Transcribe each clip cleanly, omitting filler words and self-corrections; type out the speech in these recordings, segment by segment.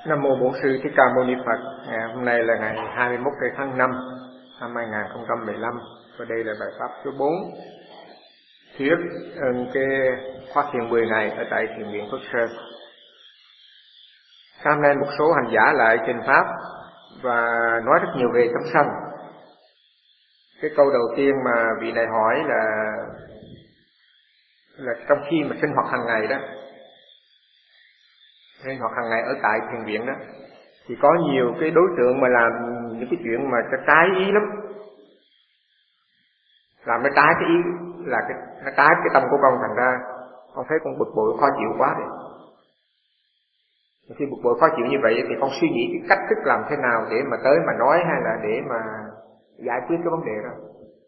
Nam mô Bổn Sư Thích Ca Mâu Ni Phật. Hôm nay là ngày 21 tháng 5 năm 2015 và đây là bài pháp số 4 thuyết cái khóa thiền 10 ngày ở tại thiền viện Phước Sơn. Hôm nay một số hành giả lại trình pháp và nói rất nhiều về chúng sanh. Cái câu đầu tiên mà vị này hỏi là trong khi mà sinh hoạt hàng ngày đó, sinh hoạt hàng ngày ở tại thiền viện đó, thì có nhiều cái đối tượng mà làm những cái chuyện mà trái ý lắm, làm nó trái cái ý, là nó trái cái tâm của con, thành ra con thấy con bực bội khó chịu quá rồi. Khi bực bội khó chịu như vậy thì con suy nghĩ cái cách thức làm thế nào để mà tới mà nói hay là để mà giải quyết cái vấn đề đó.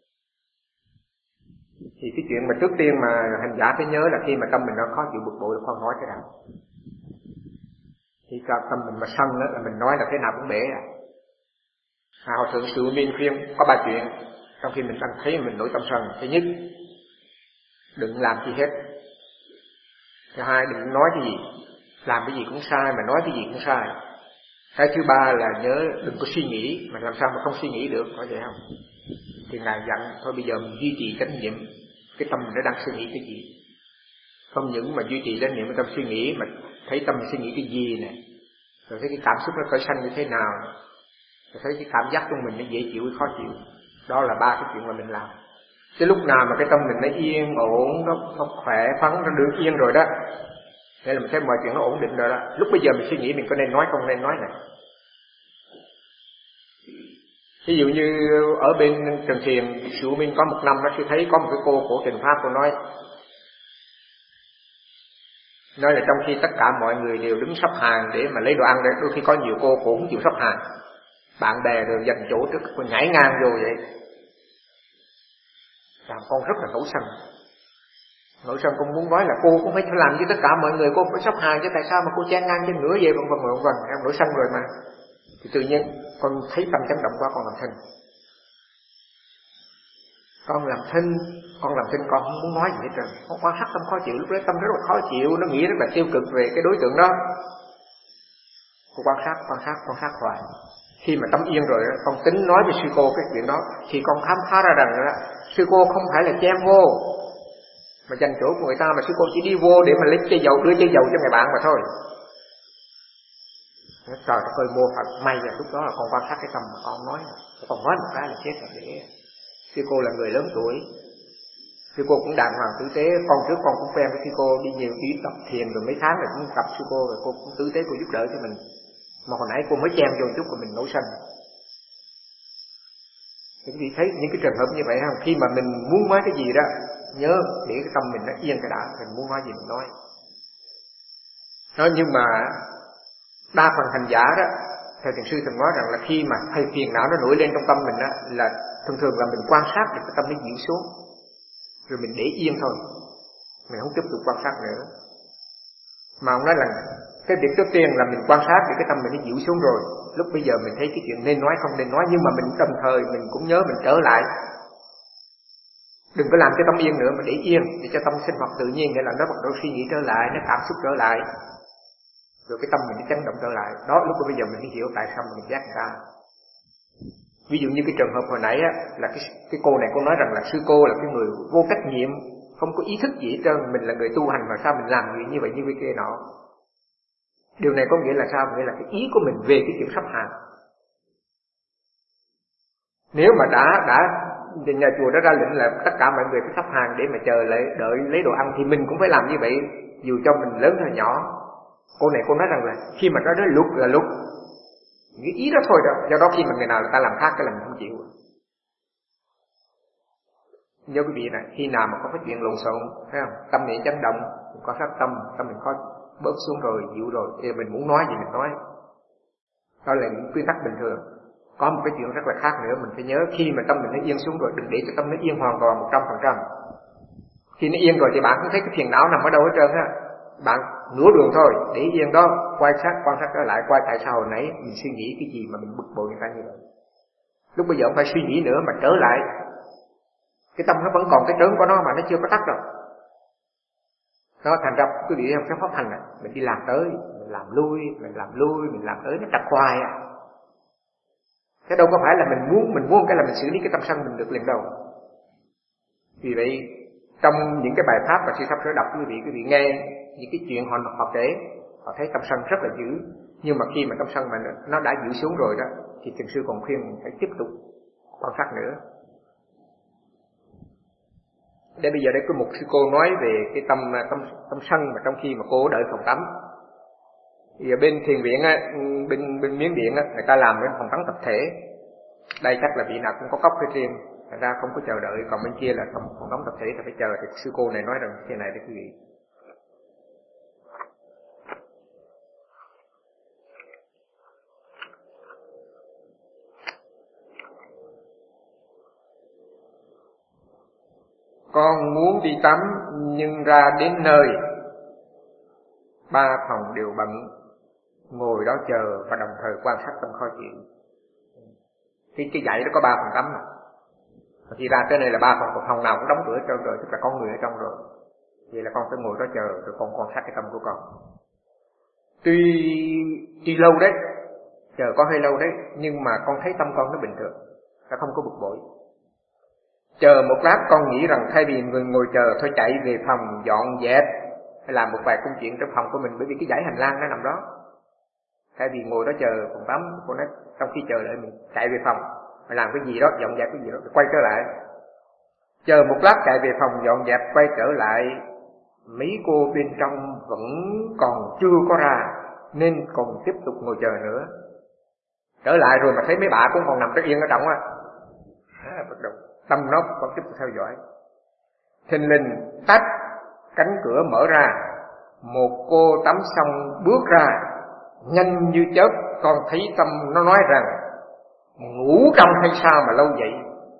Thì cái chuyện mà trước tiên mà hành giả phải nhớ là khi mà tâm mình nó khó chịu bực bội là con nói thế nào. Khi tâm mình mà sân đó là mình nói là thế nào cũng bể à. Hòa thượng Sự Miên khuyên có 3 chuyện trong khi mình đang thấy mình nổi tâm sân. Thứ nhất, đừng làm gì hết. Thứ hai, đừng nói cái gì, làm cái gì cũng sai mà nói cái gì cũng sai. Cái thứ ba là nhớ đừng có suy nghĩ, mà làm sao mà không suy nghĩ được, có vậy không? Thì Ngài dặn thôi bây giờ mình duy trì chánh niệm, cái tâm mình nó đang suy nghĩ cái gì. Không những mà duy trì chánh niệm tâm suy nghĩ mà thấy tâm suy nghĩ cái gì nè, rồi thấy cái cảm xúc nó khởi sanh như thế nào, rồi thấy cái cảm giác của mình nó dễ chịu hay khó chịu. Đó là 3 cái chuyện mà mình làm. Cái lúc nào mà cái tâm mình nó yên ổn, nó khỏe phắn, nó được yên rồi đó, thế là mình thấy mọi chuyện nó ổn định rồi đó. Lúc bây giờ mình suy nghĩ mình có nên nói không nên nói này. Ví dụ như ở bên Trần Thiền Sự Minh có 1 năm nó sẽ thấy có một cái cô của trình pháp, cô nói là trong khi tất cả mọi người đều đứng sắp hàng để mà lấy đồ ăn, đôi khi có nhiều cô cũng chịu sắp hàng, bạn bè đều dành chỗ trước, cô nhảy ngang vô vậy, làm con rất là nổi sân. Nổi sân con muốn nói là cô cũng phải làm với tất cả mọi người, cô phải sắp hàng chứ tại sao mà cô chen ngang trên nửa vậy, vân vân, em nổi sân rồi mà. Thì tự nhiên con thấy tâm chấn động quá, con làm thinh. Con làm thinh con không muốn nói gì hết trơn. Con quan sát tâm khó chịu, lúc đấy tâm rất là khó chịu, nó nghĩ rất là tiêu cực về cái đối tượng đó. Con quan sát hoài. Khi mà tâm yên rồi, con tính nói với sư cô cái chuyện đó, thì con khám phá ra rằng đó, sư cô không phải là chen vô mà dành chỗ của người ta, mà sư cô chỉ đi vô để mà lấy chai dầu, đưa chai dầu cho người bạn mà thôi. Trời ơi, mô Phật, may là lúc đó là con quan sát cái tâm mà con nói một cái là chết rồi. Để sư cô là người lớn tuổi, sư cô cũng đàng hoàng tử tế. Con trước con cũng quen với sư cô, đi tập thiền rồi mấy tháng rồi cũng gặp sư cô, rồi cô cũng tử tế, cô giúp đỡ cho mình. Mà hồi nãy cô mới chen vô chút rồi mình nổi sân. Thì quý vị thấy những cái trường hợp như vậy không? Khi mà mình muốn nói cái gì đó, nhớ để cái tâm mình nó yên cái đã, mình muốn nói gì mình nói. Đó, nhưng mà đa phần hành giả đó, theo thiền sư thường nói rằng là khi mà hay phiền não nó nổi lên trong tâm mình đó, là thường là mình quan sát được cái tâm nó dịu xuống, rồi mình để yên thôi, mình không tiếp tục quan sát nữa. Mà ông nói là cái việc trước tiên là mình quan sát được cái tâm mình nó dịu xuống rồi, lúc bây giờ mình thấy cái chuyện nên nói không nên nói, nhưng mà mình đồng thời mình cũng nhớ mình trở lại, đừng có làm cái tâm yên nữa mà để yên, để cho tâm sinh hoạt tự nhiên, nghĩa là nó bắt đầu suy nghĩ trở lại, nó cảm xúc trở lại, rồi cái tâm mình nó chấn động trở lại. Đó, lúc bây giờ mình mới hiểu tại sao mình giác người ta. Ví dụ như cái trường hợp hồi nãy á, là cái cô này cô nói rằng là sư cô là cái người vô trách nhiệm, không có ý thức gì hết trơn, mình là người tu hành mà sao mình làm chuyện như vậy như kia nọ. Điều này có nghĩa là sao? Nghĩa là cái ý của mình về cái chuyện sắp hàng. Nếu mà đã nhà chùa đã ra lệnh là tất cả mọi người phải sắp hàng để mà chờ đợi lấy đồ ăn, thì mình cũng phải làm như vậy, dù cho mình lớn hay nhỏ. Cô này cô nói rằng là khi mà nói đến luật là luật, cái ý đó thôi đó. Do đó khi mà người nào người ta làm khác cái là mình không chịu. Nhớ quý vị này, khi nào mà có cái chuyện lộn xộn, thấy không? Tâm niệm chấn động, mình có sát tâm mình có bớt xuống rồi, dịu rồi, thì mình muốn nói gì mình nói. Đó là những quy tắc bình thường. Có một cái chuyện rất là khác nữa, mình phải nhớ khi mà tâm mình nó yên xuống rồi, đừng để cho tâm nó yên hoàn toàn 100%. Khi nó yên rồi thì bạn cũng thấy cái phiền não nằm ở đâu hết trơn á. Bạn nửa đường thôi, để yên đó, quan sát trở lại, coi tại sao hồi nãy mình suy nghĩ cái gì mà mình bực bội người ta như vậy. Lúc bây giờ không phải suy nghĩ nữa mà trở lại, cái tâm nó vẫn còn cái trớn của nó mà nó chưa có tắt đâu. Đó, thành ra quý vị không pháp hành này, mình đi làm tới, mình làm lui, mình làm tới, nó trật hoài à. Cái đâu có phải là mình muốn cái là mình xử lý cái tâm sân mình được liền đâu. Vì vậy, trong những cái bài pháp mà sư sắp sửa đọc quý vị nghe những cái chuyện họ kể, họ thấy tâm sân rất là dữ. Nhưng mà khi mà tâm sân mà nó đã dữ xuống rồi đó, thì thiền sư còn khuyên mình phải tiếp tục quan sát nữa. Để bây giờ đây có một sư cô nói về cái tâm sân mà trong khi mà cô đợi phòng tắm. Thì ở bên thiền viện á, bên Miến Điện á, người ta làm cái phòng tắm tập thể. Đây chắc là vị nào cũng có cốc cái riêng, thành ra không có chờ đợi. Còn bên kia là phòng tắm tập thể thì phải chờ. Thì sư cô này nói rằng thế này đấy quý vị. Con muốn đi tắm nhưng ra đến nơi 3 phòng đều bận, ngồi đó chờ và đồng thời quan sát tâm khó chịu. Cái dãy đó có 3 phòng tắm mà. Khi ra tới đây là 3 phòng nào cũng đóng cửa trơn rồi, tức là con người ở trong rồi. Vậy là con phải ngồi đó chờ rồi con quan sát cái tâm của con. Tuy lâu đấy, chờ con hơi lâu đấy, nhưng mà con thấy tâm con nó bình thường, nó không có bực bội. Chờ một lát con nghĩ rằng thay vì người ngồi chờ thôi chạy về phòng dọn dẹp hay làm một vài công chuyện trong phòng của mình, bởi vì cái dãy hành lang nó nằm đó. Thay vì ngồi đó chờ phòng tắm, cô nói trong khi chờ đợi mình chạy về phòng phải làm cái gì đó, dọn dẹp cái gì đó, quay trở lại. Chờ một lát chạy về phòng dọn dẹp quay trở lại, mấy cô bên trong vẫn còn chưa có ra nên còn tiếp tục ngồi chờ nữa. Trở lại rồi mà thấy mấy bà cũng còn nằm yên ở trong á, bắt đầu tâm nó còn tiếp tục theo dõi. Thình lình tách cánh cửa mở ra, một cô tắm xong bước ra, nhanh như chớp. Con thấy tâm nó nói rằng ngủ trong hay sao mà lâu vậy.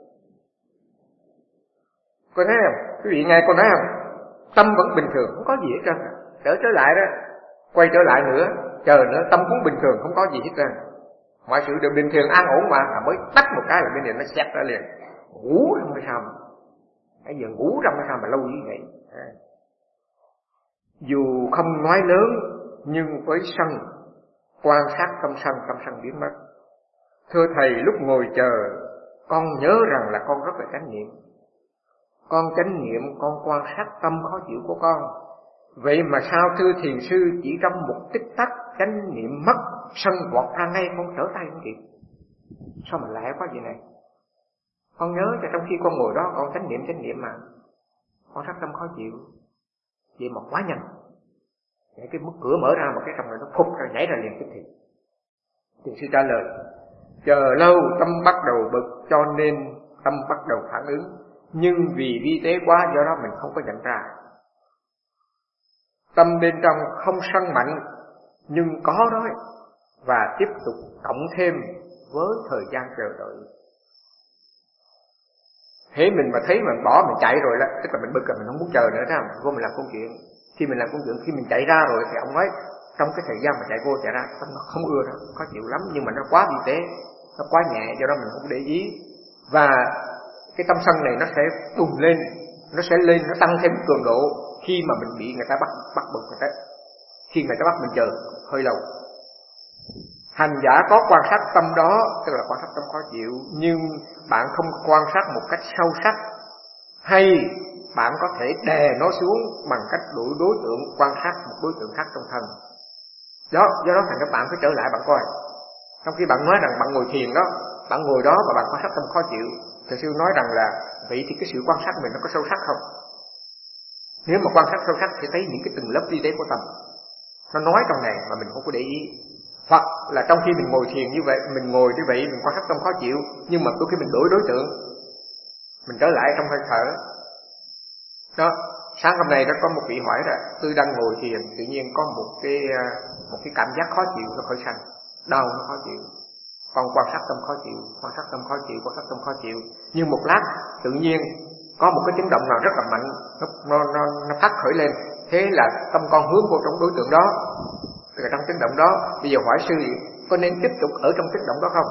Con thấy không? Quý vị nghe con nói không? Tâm vẫn bình thường, không có gì hết trơn. Trở lại đó, quay trở lại nữa, chờ nữa, tâm cũng bình thường, không có gì hết trơn. Mọi sự đều bình thường an ổn mà mới tắt một cái là bên này nó xét ra liền. Ngủ trong hay sao mà, bây giờ ngủ trong hay sao mà lâu như vậy. Dù không nói lớn nhưng với sân quan sát tâm sân biến mất. Thưa thầy, lúc ngồi chờ con nhớ rằng là con rất là chánh niệm. Con chánh niệm, con quan sát tâm khó chịu của con. Vậy mà sao thưa thiền sư chỉ trong một tích tắc chánh niệm mất, sân vọt ra ngay, con trở tay không kịp. Sao mà lạ quá vậy này? Con nhớ cho trong khi con ngồi đó con chánh niệm mà con sát tâm khó chịu. Vậy mà quá nhanh. Cái mức cửa mở ra một cái trong này nó phụt ra, nhảy ra liền tức thì. Thiền sư trả lời, chờ lâu tâm bắt đầu bực cho nên tâm bắt đầu phản ứng. Nhưng vì vi tế quá do đó mình không có nhận ra. Tâm bên trong không sân mạnh nhưng có đó, và tiếp tục cộng thêm với thời gian chờ đợi. Thế mình mà thấy mình bỏ mình chạy rồi đó, tức là mình bực rồi, mình không muốn chờ nữa đó, vô mình làm công chuyện. Khi mình làm công chuyện, khi mình chạy ra rồi thì ông nói trong cái thời gian mà chạy vô chạy ra nó không ưa đâu, khó chịu lắm, nhưng mà nó quá vi tế, nó quá nhẹ, do đó mình không để ý. Và cái tâm sân này nó sẽ bùng lên, nó sẽ lên, nó tăng thêm cường độ khi mà mình bị người ta bắt bực người ta, khi người ta bắt mình chờ hơi lâu. Hành giả có quan sát tâm đó, tức là quan sát tâm khó chịu, nhưng bạn không quan sát một cách sâu sắc, hay bạn có thể đè nó xuống bằng cách đổi đối tượng quan sát một đối tượng khác trong thân. Do đó thành các bạn phải trở lại bạn coi. Trong khi bạn nói rằng bạn ngồi thiền đó, bạn ngồi đó và bạn quan sát tâm khó chịu, Thầy sư nói rằng là vậy thì cái sự quan sát mình nó có sâu sắc không? Nếu mà quan sát sâu sắc thì thấy những cái từng lớp vi tế của tâm nó nói trong này mà mình không có để ý. Hoặc là trong khi mình ngồi thiền như vậy, mình ngồi như vậy, mình quan sát tâm khó chịu, nhưng mà đôi khi mình đổi đối tượng, mình trở lại trong hơi thở. Đó, sáng hôm nay đó có một vị hỏi là tôi đang ngồi thiền, tự nhiên có một cái cảm giác khó chịu nó khởi sanh, đau nó khó chịu. Con quan sát tâm khó chịu, quan sát tâm khó chịu, quan sát tâm khó chịu. Nhưng một lát tự nhiên có một cái tiếng động nào rất là mạnh, nó phát khởi lên. Thế là tâm con hướng vô trong đối tượng đó. Tức là trong tiếng động đó, bây giờ hỏi sư có nên tiếp tục ở trong tiếng động đó không?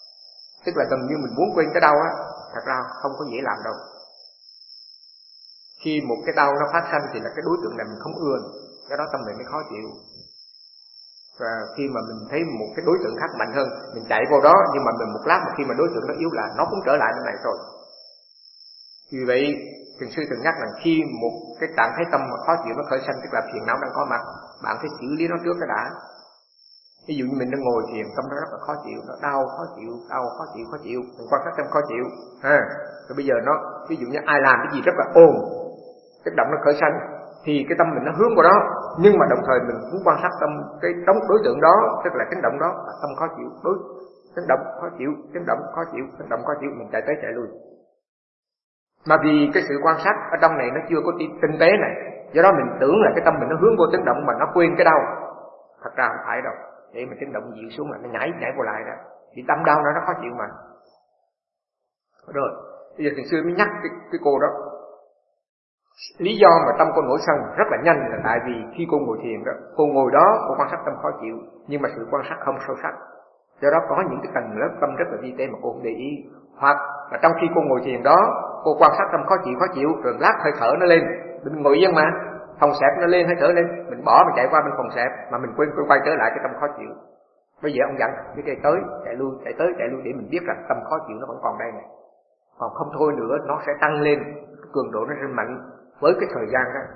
Tức là gần như mình muốn quên cái đau á, thật ra không có dễ làm đâu. Khi một cái đau nó phát sanh thì là cái đối tượng này mình không ưa, cái đó tâm mình mới khó chịu. Và khi mà mình thấy một cái đối tượng khác mạnh hơn, mình chạy vô đó, nhưng mà mình một lát mà khi mà đối tượng nó yếu lại, nó cũng trở lại bên này rồi. Vì vậy, thiền sư thường nhắc rằng khi một cái trạng thái tâm mà khó chịu nó khởi sanh, tức là phiền não đang có mặt, bạn phải xử lý nó trước cái đã. Ví dụ như mình đang ngồi thiền, tâm nó rất là khó chịu, nó đau khó chịu, mình quan sát tâm khó chịu. Rồi bây giờ nó, ví dụ như ai làm cái gì rất là ồn, cái động nó khởi sanh, thì cái tâm mình nó hướng vào đó, nhưng mà đồng thời mình cũng quan sát tâm cái đối tượng đó, tức là chấn động đó, là tâm khó chịu, chấn động khó chịu, chấn động khó chịu, chấn động khó chịu, mình chạy tới chạy lui. Mà vì cái sự quan sát ở trong này nó chưa có tinh tế này, do đó mình tưởng là cái tâm mình nó hướng vô chấn động mà nó quên cái đau. Thật ra không phải đâu, để mà chấn động dịu xuống là nó nhảy vô lại đó, thì tâm đau nó khó chịu mà. Rồi, bây giờ thiền sư mới nhắc cái cô đó. Lý do mà tâm cô nổi sân rất là nhanh là tại vì khi cô ngồi thiền đó, cô ngồi đó cô quan sát tâm khó chịu, nhưng mà sự quan sát không sâu sắc. Do đó có những cái tầng lớp tâm rất là vi tế mà cô không để ý. Hoặc là trong khi cô ngồi thiền đó, cô quan sát tâm khó chịu, rồi lát hơi thở nó lên, mình ngồi yên mà, phòng xẹp nó lên, hơi thở lên, mình bỏ mình chạy qua bên phòng xẹp mà mình quên quay trở lại cái tâm khó chịu. Bây giờ ông dặn cái cây tới chạy lui để mình biết rằng tâm khó chịu nó vẫn còn đây này. Còn không thôi nữa nó sẽ tăng lên, cường độ nó sẽ mạnh với cái thời gian đó.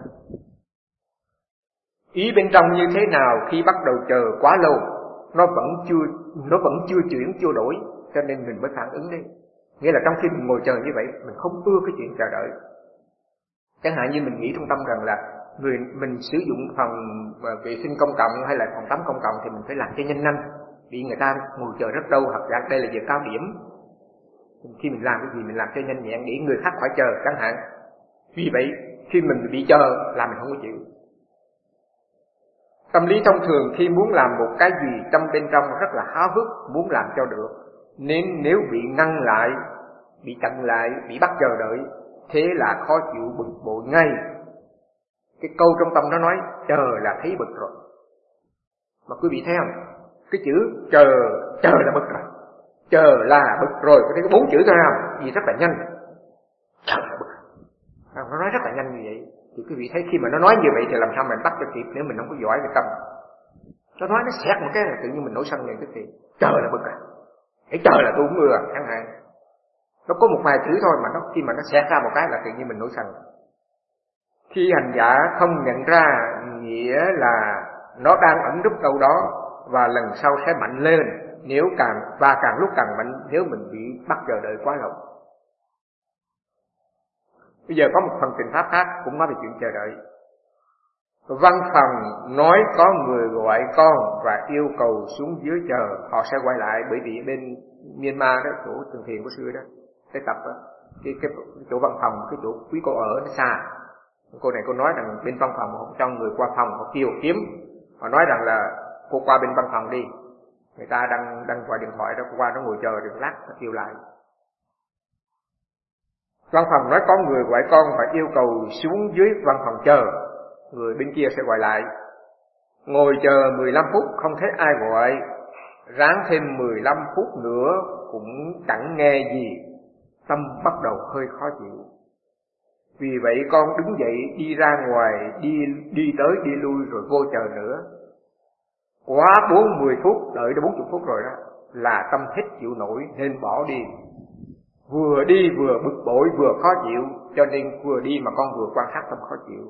Ý bên trong như thế nào khi bắt đầu chờ quá lâu, nó vẫn chưa chuyển, chưa đổi, cho nên mình mới phản ứng đi. Nghĩa là trong khi mình ngồi chờ như vậy, mình không ưa cái chuyện chờ đợi. Chẳng hạn như mình nghĩ trong tâm rằng là mình sử dụng phòng vệ sinh công cộng hay là phòng tắm công cộng thì mình phải làm cho nhanh, vì người ta ngồi chờ rất lâu, hoặc là đây là giờ cao điểm. Khi mình làm cái gì mình làm cho nhanh nhẹn để người khác khỏi chờ chẳng hạn. Vì vậy khi mình bị chờ là mình không có chịu. Tâm lý thông thường khi muốn làm một cái gì tâm bên trong rất là háo hức, muốn làm cho được, nên nếu bị ngăn lại, bị chặn lại, bị bắt chờ đợi, thế là khó chịu bực bội ngay. Cái câu trong tâm nó nói chờ là thấy bực rồi. Mà quý vị thấy không? Cái chữ chờ là bực rồi. Chờ là bực rồi, có thấy có 4 chữ thôi không? Vì rất là nhanh. Chờ là bực. Nó nói rất là nhanh như vậy. Thì quý vị thấy khi mà nó nói như vậy thì làm sao mình bắt cho kịp nếu mình không có giỏi về tâm. Nó nói nó xẹt một cái là tự nhiên mình nổi sân liền tức thì chờ là bực rồi. Hãy chờ là tôi cũng ưa chẳng hạn. Nó có một vài chữ thôi mà khi mà nó xẹt ra một cái là tự nhiên mình nổi sân. Khi hành giả không nhận ra nghĩa là nó đang ẩn núp đâu đó và lần sau sẽ mạnh lên nếu càng lúc càng mạnh nếu mình bị bắt chờ đợi quá lâu. Bây giờ có một phần tình pháp khác cũng nói về chuyện chờ đợi. Văn phòng nói có người gọi con và yêu cầu xuống dưới chờ, họ sẽ quay lại, bởi vì bên Myanmar đó, chỗ thường thiền của xưa đó, cái tập đó, cái chỗ văn phòng, cái chỗ quý cô ở nó xa. Cô này cô nói rằng bên văn phòng họ cho người qua phòng, họ kêu kiếm, họ nói rằng là cô qua bên văn phòng đi, người ta đang gọi điện thoại đó, cô qua nó ngồi chờ được lát nó kêu lại. Văn phòng nói có người gọi con và yêu cầu xuống dưới văn phòng chờ, người bên kia sẽ gọi lại. Ngồi chờ 15 phút không thấy ai gọi, ráng thêm 15 phút nữa cũng chẳng nghe gì, tâm bắt đầu hơi khó chịu. Vì vậy con đứng dậy đi ra ngoài, đi tới đi lui rồi vô chờ nữa. Quá 40 phút, đợi đến 40 phút rồi đó, là tâm hết chịu nổi nên bỏ đi. Vừa đi vừa bực bội vừa khó chịu, cho nên vừa đi mà con vừa quan sát tâm khó chịu.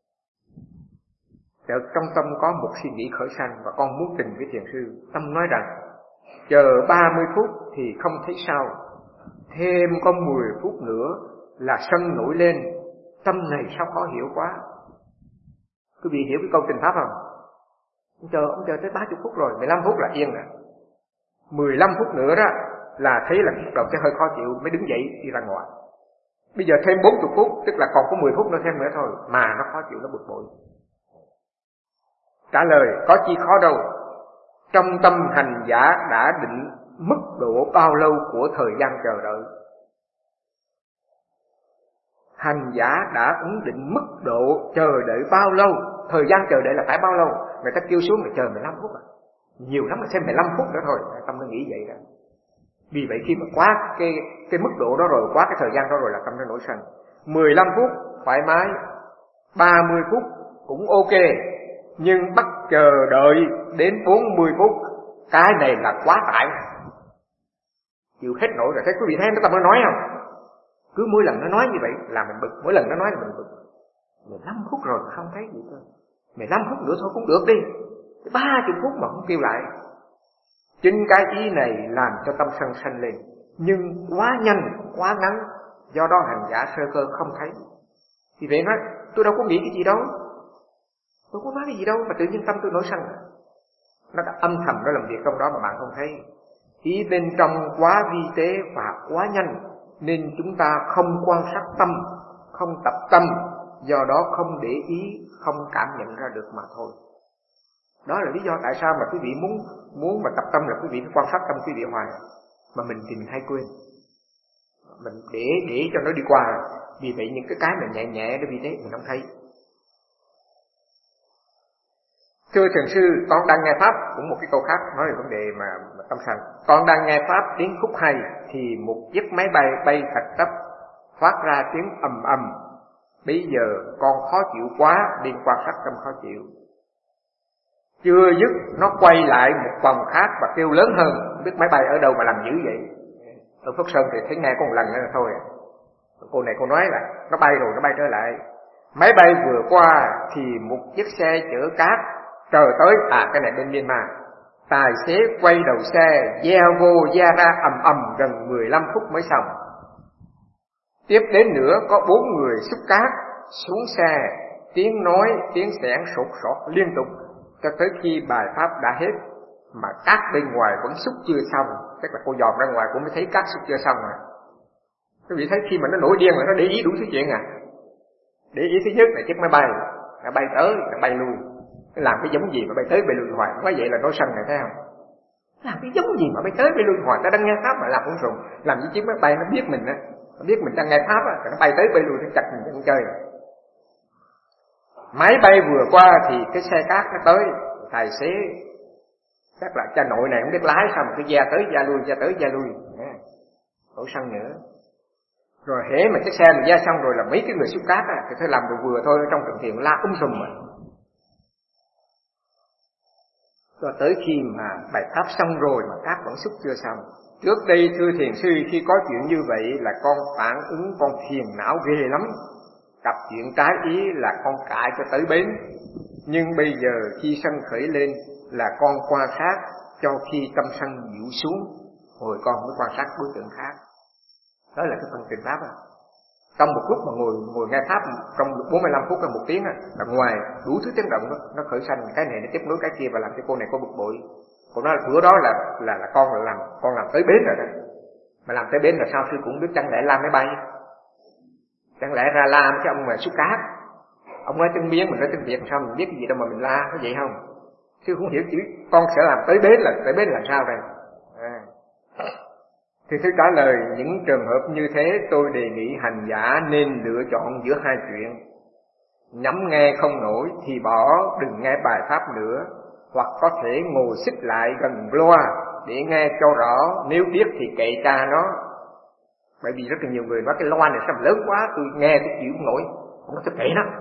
Trong tâm có một suy nghĩ khởi sanh và con muốn trình với thiền sư. Tâm nói rằng chờ 30 phút thì không thấy sao, thêm có 10 phút nữa là sân nổi lên. Tâm này sao khó hiểu quá. Quý vị hiểu cái câu trình pháp không? Ông chờ tới 30 phút rồi, 15 phút là yên rồi. 15 phút nữa đó là thấy là bắt đầu cái hơi khó chịu, mới đứng dậy đi ra ngoài. Bây giờ thêm 40 phút, tức là còn có 10 phút nữa thêm nữa thôi, mà nó khó chịu, nó bực bội. Trả lời, có chi khó đâu. Trong tâm hành giả đã định mức độ bao lâu của thời gian chờ đợi. Hành giả đã ấn định mức độ chờ đợi bao lâu, thời gian chờ đợi là phải bao lâu. Người ta kêu xuống là chờ 15 phút à. Nhiều lắm là xem 15 phút nữa thôi, tâm nó nghĩ vậy đó. Vì vậy khi mà quá cái mức độ đó rồi, quá cái thời gian đó rồi là tâm nó nổi sân. 15 phút thoải mái, 30 phút cũng ok, nhưng bắt chờ đợi đến 40 phút, cái này là quá tải, chịu hết nổi rồi. Thấy quý vị thấy nó mới nói không? Cứ mỗi lần nó nói như vậy là mình bực, mỗi lần nó nói là mình bực. 15 phút rồi mà không thấy gì cơ, 15 phút nữa thôi cũng được đi, 30 phút mà không kêu lại. Chính cái ý này làm cho tâm sân sanh lên, nhưng quá nhanh, quá ngắn, do đó hành giả sơ cơ không thấy. Vì vậy nói, tôi đâu có nghĩ cái gì đâu, tôi có nói cái gì đâu, mà tự nhiên tâm tôi nổi sân. Nó đã âm thầm nó làm việc trong đó mà bạn không thấy. Ý bên trong quá vi tế và quá nhanh, nên chúng ta không quan sát tâm, không tập tâm, do đó không để ý, không cảm nhận ra được mà thôi. Đó là lý do tại sao mà quý vị muốn mà tập tâm là quý vị phải quan sát tâm quý vị hoài, mà mình thì mình hay quên, mình để cho nó đi qua. Vì vậy những cái mà nhẹ nhẹ đó vì thế mình không thấy. Thưa thiền sư, con đang nghe pháp, cũng một cái câu khác nói về vấn đề mà tâm sân. Con đang nghe pháp tiếng khúc hay thì một chiếc máy bay bay thật tấp, phát ra tiếng ầm ầm. Bây giờ con khó chịu quá, liên quan sát tâm khó chịu. Chưa dứt nó quay lại một vòng khác và kêu lớn hơn. Không biết máy bay ở đâu mà làm dữ vậy. Ở Phước Sơn thì thấy nghe có một lần nữa là thôi. Cô này cô nói là nó bay rồi nó bay trở lại. Máy bay vừa qua thì một chiếc xe chở cát trời tới, cái này bên Myanmar. Tài xế quay đầu xe, gieo vô gia ra ầm ầm gần 15 phút mới xong. Tiếp đến nữa có 4 người xúc cát xuống xe, tiếng nói, tiếng xẻng sột soạt liên tục cho tới khi bài pháp đã hết, mà cát bên ngoài vẫn xúc chưa xong. Tức là cô dòm ra ngoài cũng mới thấy cát xúc chưa xong à. Quý vị thấy khi mà nó nổi điên là nó để ý đủ thứ chuyện à. Để ý thứ nhất là chiếc máy bay, nó bay tới, nó bay lui. Nó làm cái giống gì mà bay tới bay lui hoài, nói vậy là nói sân này thấy không? Làm cái giống gì mà bay tới bay lui hoài, ta đang nghe pháp mà làm cũng rùng. Làm như chiếc máy bay nó biết mình á, nó biết mình đang nghe pháp á, nó bay tới bay lui nó chặt mình đang chơi. Máy bay vừa qua thì cái xe cát nó tới, tài xế chắc là cha nội này không biết lái sao mà cứ da tới da lui, đổ xăng nữa. Rồi hễ mà cái xe mình da xong rồi là mấy cái người xúc cát á, thì thôi làm được vừa thôi, trong trận thiền la sùm mà. Rồi tới khi mà bài pháp xong rồi mà cát vẫn xúc chưa xong. Trước đây thưa thiền sư, khi có chuyện như vậy là con phản ứng, con phiền não ghê lắm. Gặp chuyện trái ý là con cãi cho tới bến. Nhưng bây giờ khi sân khởi lên là con quan sát cho khi tâm sân dịu xuống, rồi con mới quan sát đối tượng khác. Đó là cái phần trình pháp à. Trong một lúc mà ngồi nghe pháp trong 45 phút hay 1 tiếng á, là ngoài đủ thứ tiếng động đó, nó khởi sanh cái này nó tiếp nối cái kia và làm cho cô này có bực bội. Cô nói là bữa đó là con làm tới bến rồi đó. Mà làm tới bến là sao sư cũng biết, chẳng lẽ la máy bay, chẳng lẽ ra la cái ông mà xúc cát. Ông nói tiếng Miến, mình nói tiếng Việt, sao mình biết cái gì đâu mà mình la, có vậy không? Sư không hiểu chữ con sẽ làm tới bến là sao đây? Thì thưa trả lời, những trường hợp như thế tôi đề nghị hành giả nên lựa chọn giữa hai chuyện. Nhắm nghe không nổi thì bỏ, đừng nghe bài pháp nữa, hoặc có thể ngồi xích lại gần loa để nghe cho rõ, nếu biết thì kệ cha nó. Bởi vì rất là nhiều người nói cái loa này sao mà lớn quá, tôi nghe tôi chịu không nổi. Không có, tôi kệ nó.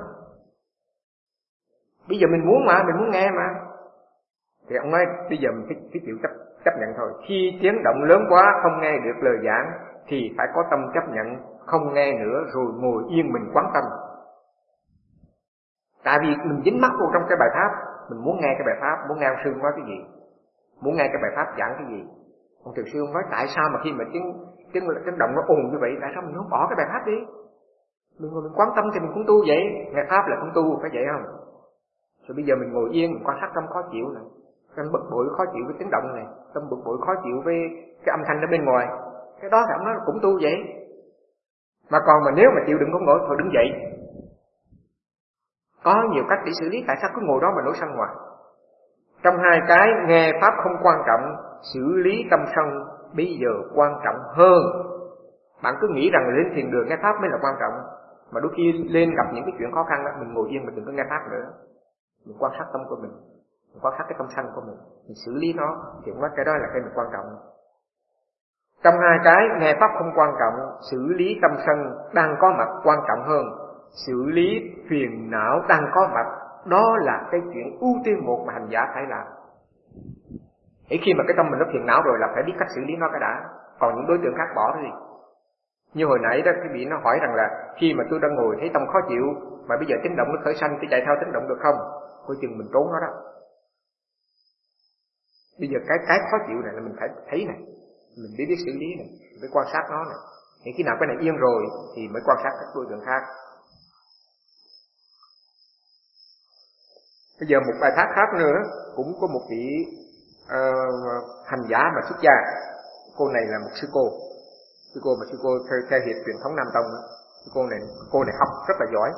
Bây giờ mình muốn nghe mà. Thì ông nói bây giờ mình phải chịu chấp nhận thôi. Khi tiếng động lớn quá không nghe được lời giảng thì phải có tâm chấp nhận, không nghe nữa rồi ngồi yên mình quán tâm. Tại vì mình dính mắc vô trong cái bài pháp, mình muốn nghe cái bài pháp, muốn nghe ông sư nói cái gì, muốn nghe cái bài pháp giảng cái gì. Ông thiền sư ông nói tại sao mà khi mà tiếng động nó ồn như vậy, tại sao mình không bỏ cái bài pháp đi? Mình ngồi mình quán tâm thì mình cũng tu vậy, nghe pháp là cũng tu, phải vậy không? Rồi bây giờ mình ngồi yên, mình quan sát tâm khó chịu này, tâm bực bội khó chịu với tiếng động này, tâm bực bội khó chịu với cái âm thanh ở bên ngoài, cái đó thì ông nói là cũng tu vậy. Mà còn mà nếu mà chịu đựng không nổi thôi đứng dậy. Có nhiều cách để xử lý, tại sao cứ ngồi đó mà nổi sân ngoài? Trong hai cái nghe pháp không quan trọng, xử lý tâm sân bây giờ quan trọng hơn. Bạn cứ nghĩ rằng lên thiền đường nghe pháp mới là quan trọng, mà đôi khi lên gặp những cái chuyện khó khăn đó, mình ngồi yên mình đừng có nghe pháp nữa. Mình quan sát tâm của mình quan sát cái tâm sân của mình xử lý nó, thì cũng nói cái đó là cái mình quan trọng. Trong hai cái nghe pháp không quan trọng, xử lý tâm sân đang có mặt quan trọng hơn. xử lý phiền não đang có mặt. Đó là cái chuyện ưu tiên một mà hành giả phải làm. Khi mà cái tâm mình nó phiền não rồi là phải biết cách xử lý nó cái đã. Còn những đối tượng khác bỏ đi. Như hồi nãy đó cái vị nó hỏi rằng là khi mà tôi đang ngồi thấy tâm khó chịu mà bây giờ tiếng động nó khởi sanh, tôi chạy theo tiếng động được không? Coi chừng mình trốn nó đó. Bây giờ cái khó chịu này là mình phải thấy này, mình biết xử lý này, mình phải quan sát nó này. Thì khi nào cái này yên rồi thì mới quan sát các đối tượng khác. Bây giờ một bài thác khác nữa cũng có một vị hành giả mà xuất gia. Cô này là một sư cô mà sư cô theo hiệp truyền thống Nam Tông đó. Cô này học rất là giỏi.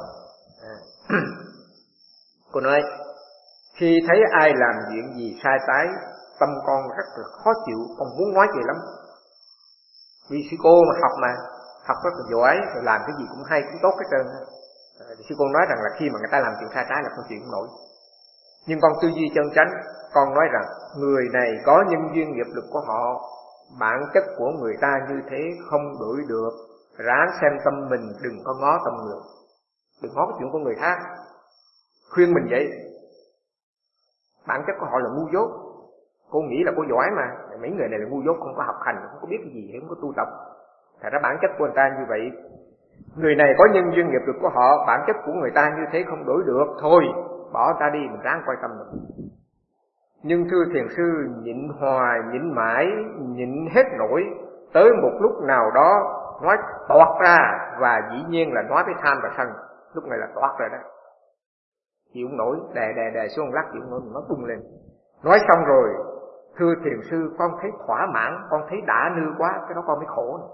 Cô nói khi thấy ai làm chuyện gì sai trái, tâm con rất là khó chịu, con muốn nói gì lắm. Vì sư cô mà học rất là giỏi, rồi làm cái gì cũng hay cũng tốt hết trơn. Sư cô nói rằng là khi mà người ta làm chuyện sai trái là con chịu không nổi. Nhưng con tư duy chân chánh, con nói rằng người này có nhân duyên nghiệp lực của họ, bản chất của người ta như thế không đổi được. Ráng xem tâm mình, đừng có ngó tâm người, đừng ngó cái chuyện của người khác. Khuyên mình vậy. Bản chất của họ là ngu dốt. Cô nghĩ là cô giỏi mà, mấy người này là ngu dốt, không có học hành, không có biết cái gì, không có tu tập. Thật ra bản chất của người ta như vậy. Người này có nhân duyên nghiệp lực của họ, bản chất của người ta như thế không đổi được. Thôi, bỏ ta đi, mình ráng quan tâm được. Nhưng thưa thiền sư, nhịn hoài, nhịn mãi, nhịn hết nổi, tới một lúc nào đó nói toạc ra, và dĩ nhiên là nói với tham và sân. Lúc này là toạc rồi đó. Chịu không nổi, đè xuống lắc, chịu không nổi, nó tung lên. Nói xong rồi, thưa thiền sư, con thấy thỏa mãn, con thấy đã nư quá, cái đó con mới khổ này.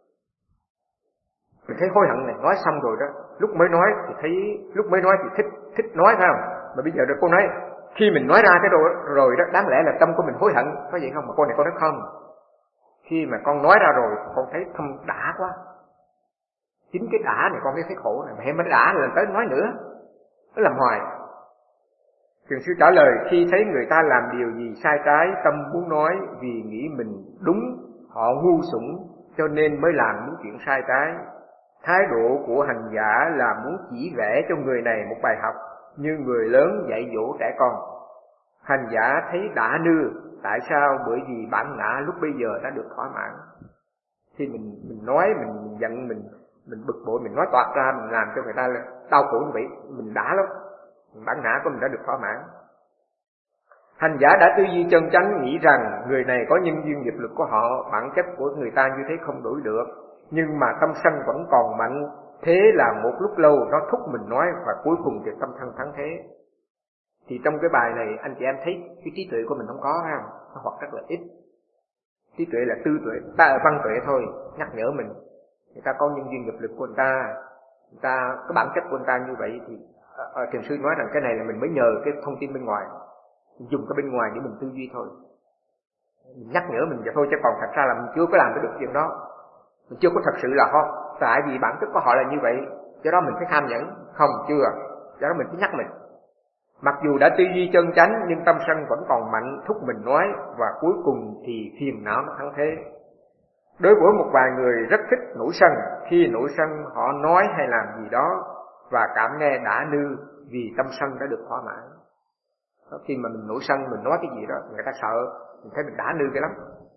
Mình thấy hối hận này, nói xong rồi đó, lúc mới nói thì thích nói phải không? Mà bây giờ rồi cô nói, khi mình nói ra cái rồi đó, đáng lẽ là tâm của mình hối hận, có vậy không? Mà cô này con nói không. Khi mà con nói ra rồi, con thấy thâm đã quá. Chính cái đã này con thấy khổ này, mà hãy mới đã là tới nói nữa, nó làm hoài. Thiền sư trả lời, khi thấy người ta làm điều gì sai trái, tâm muốn nói vì nghĩ mình đúng, họ ngu xuẩn cho nên mới làm những chuyện sai trái. Thái độ của hành giả là muốn chỉ vẽ cho người này một bài học như người lớn dạy dỗ trẻ con. Hành giả thấy đã nư, tại sao? Bởi vì bản ngã lúc bây giờ đã được thỏa mãn. Khi mình nói, mình giận, mình bực bội, mình nói toạc ra, mình làm cho người ta đau khổ như vậy, mình đã lắm. Bản ngã của mình đã được thỏa mãn. Hành giả đã tư duy chân chánh, nghĩ rằng người này có nhân duyên nghiệp lực của họ, bản chất của người ta như thế không đổi được. Nhưng mà tâm sân vẫn còn mạnh, thế là một lúc lâu nó thúc mình nói, và cuối cùng thì tâm thân thắng thế. Thì trong cái bài này anh chị em thấy cái trí tuệ của mình không có ha, nó hoặc rất là ít. Trí tuệ là tư tuệ, văn tuệ thôi, nhắc nhở mình. Người ta có nhân duyên nghiệp lực của người ta cái bản chất của người ta như vậy. Thì thiền sư nói rằng cái này là mình mới nhờ cái thông tin bên ngoài, mình dùng cái bên ngoài để mình tư duy thôi, mình nhắc nhở mình vậy thôi, chứ còn thật ra là mình chưa có làm được chuyện đó. Mình chưa có thật sự là họ, tại vì bản chất của họ là như vậy, do đó mình phải tham nhẫn, không chưa, do đó mình phải nhắc mình. Mặc dù đã tư duy chân chánh nhưng tâm sân vẫn còn mạnh, thúc mình nói, và cuối cùng thì phiền não nó thắng thế. Đối với một vài người rất thích nổi sân, khi nổi sân họ nói hay làm gì đó và cảm nghe đã nư vì tâm sân đã được thỏa mãn. Khi mà mình nổi sân, mình nói cái gì đó người ta sợ, mình thấy mình đã nư cái lắm.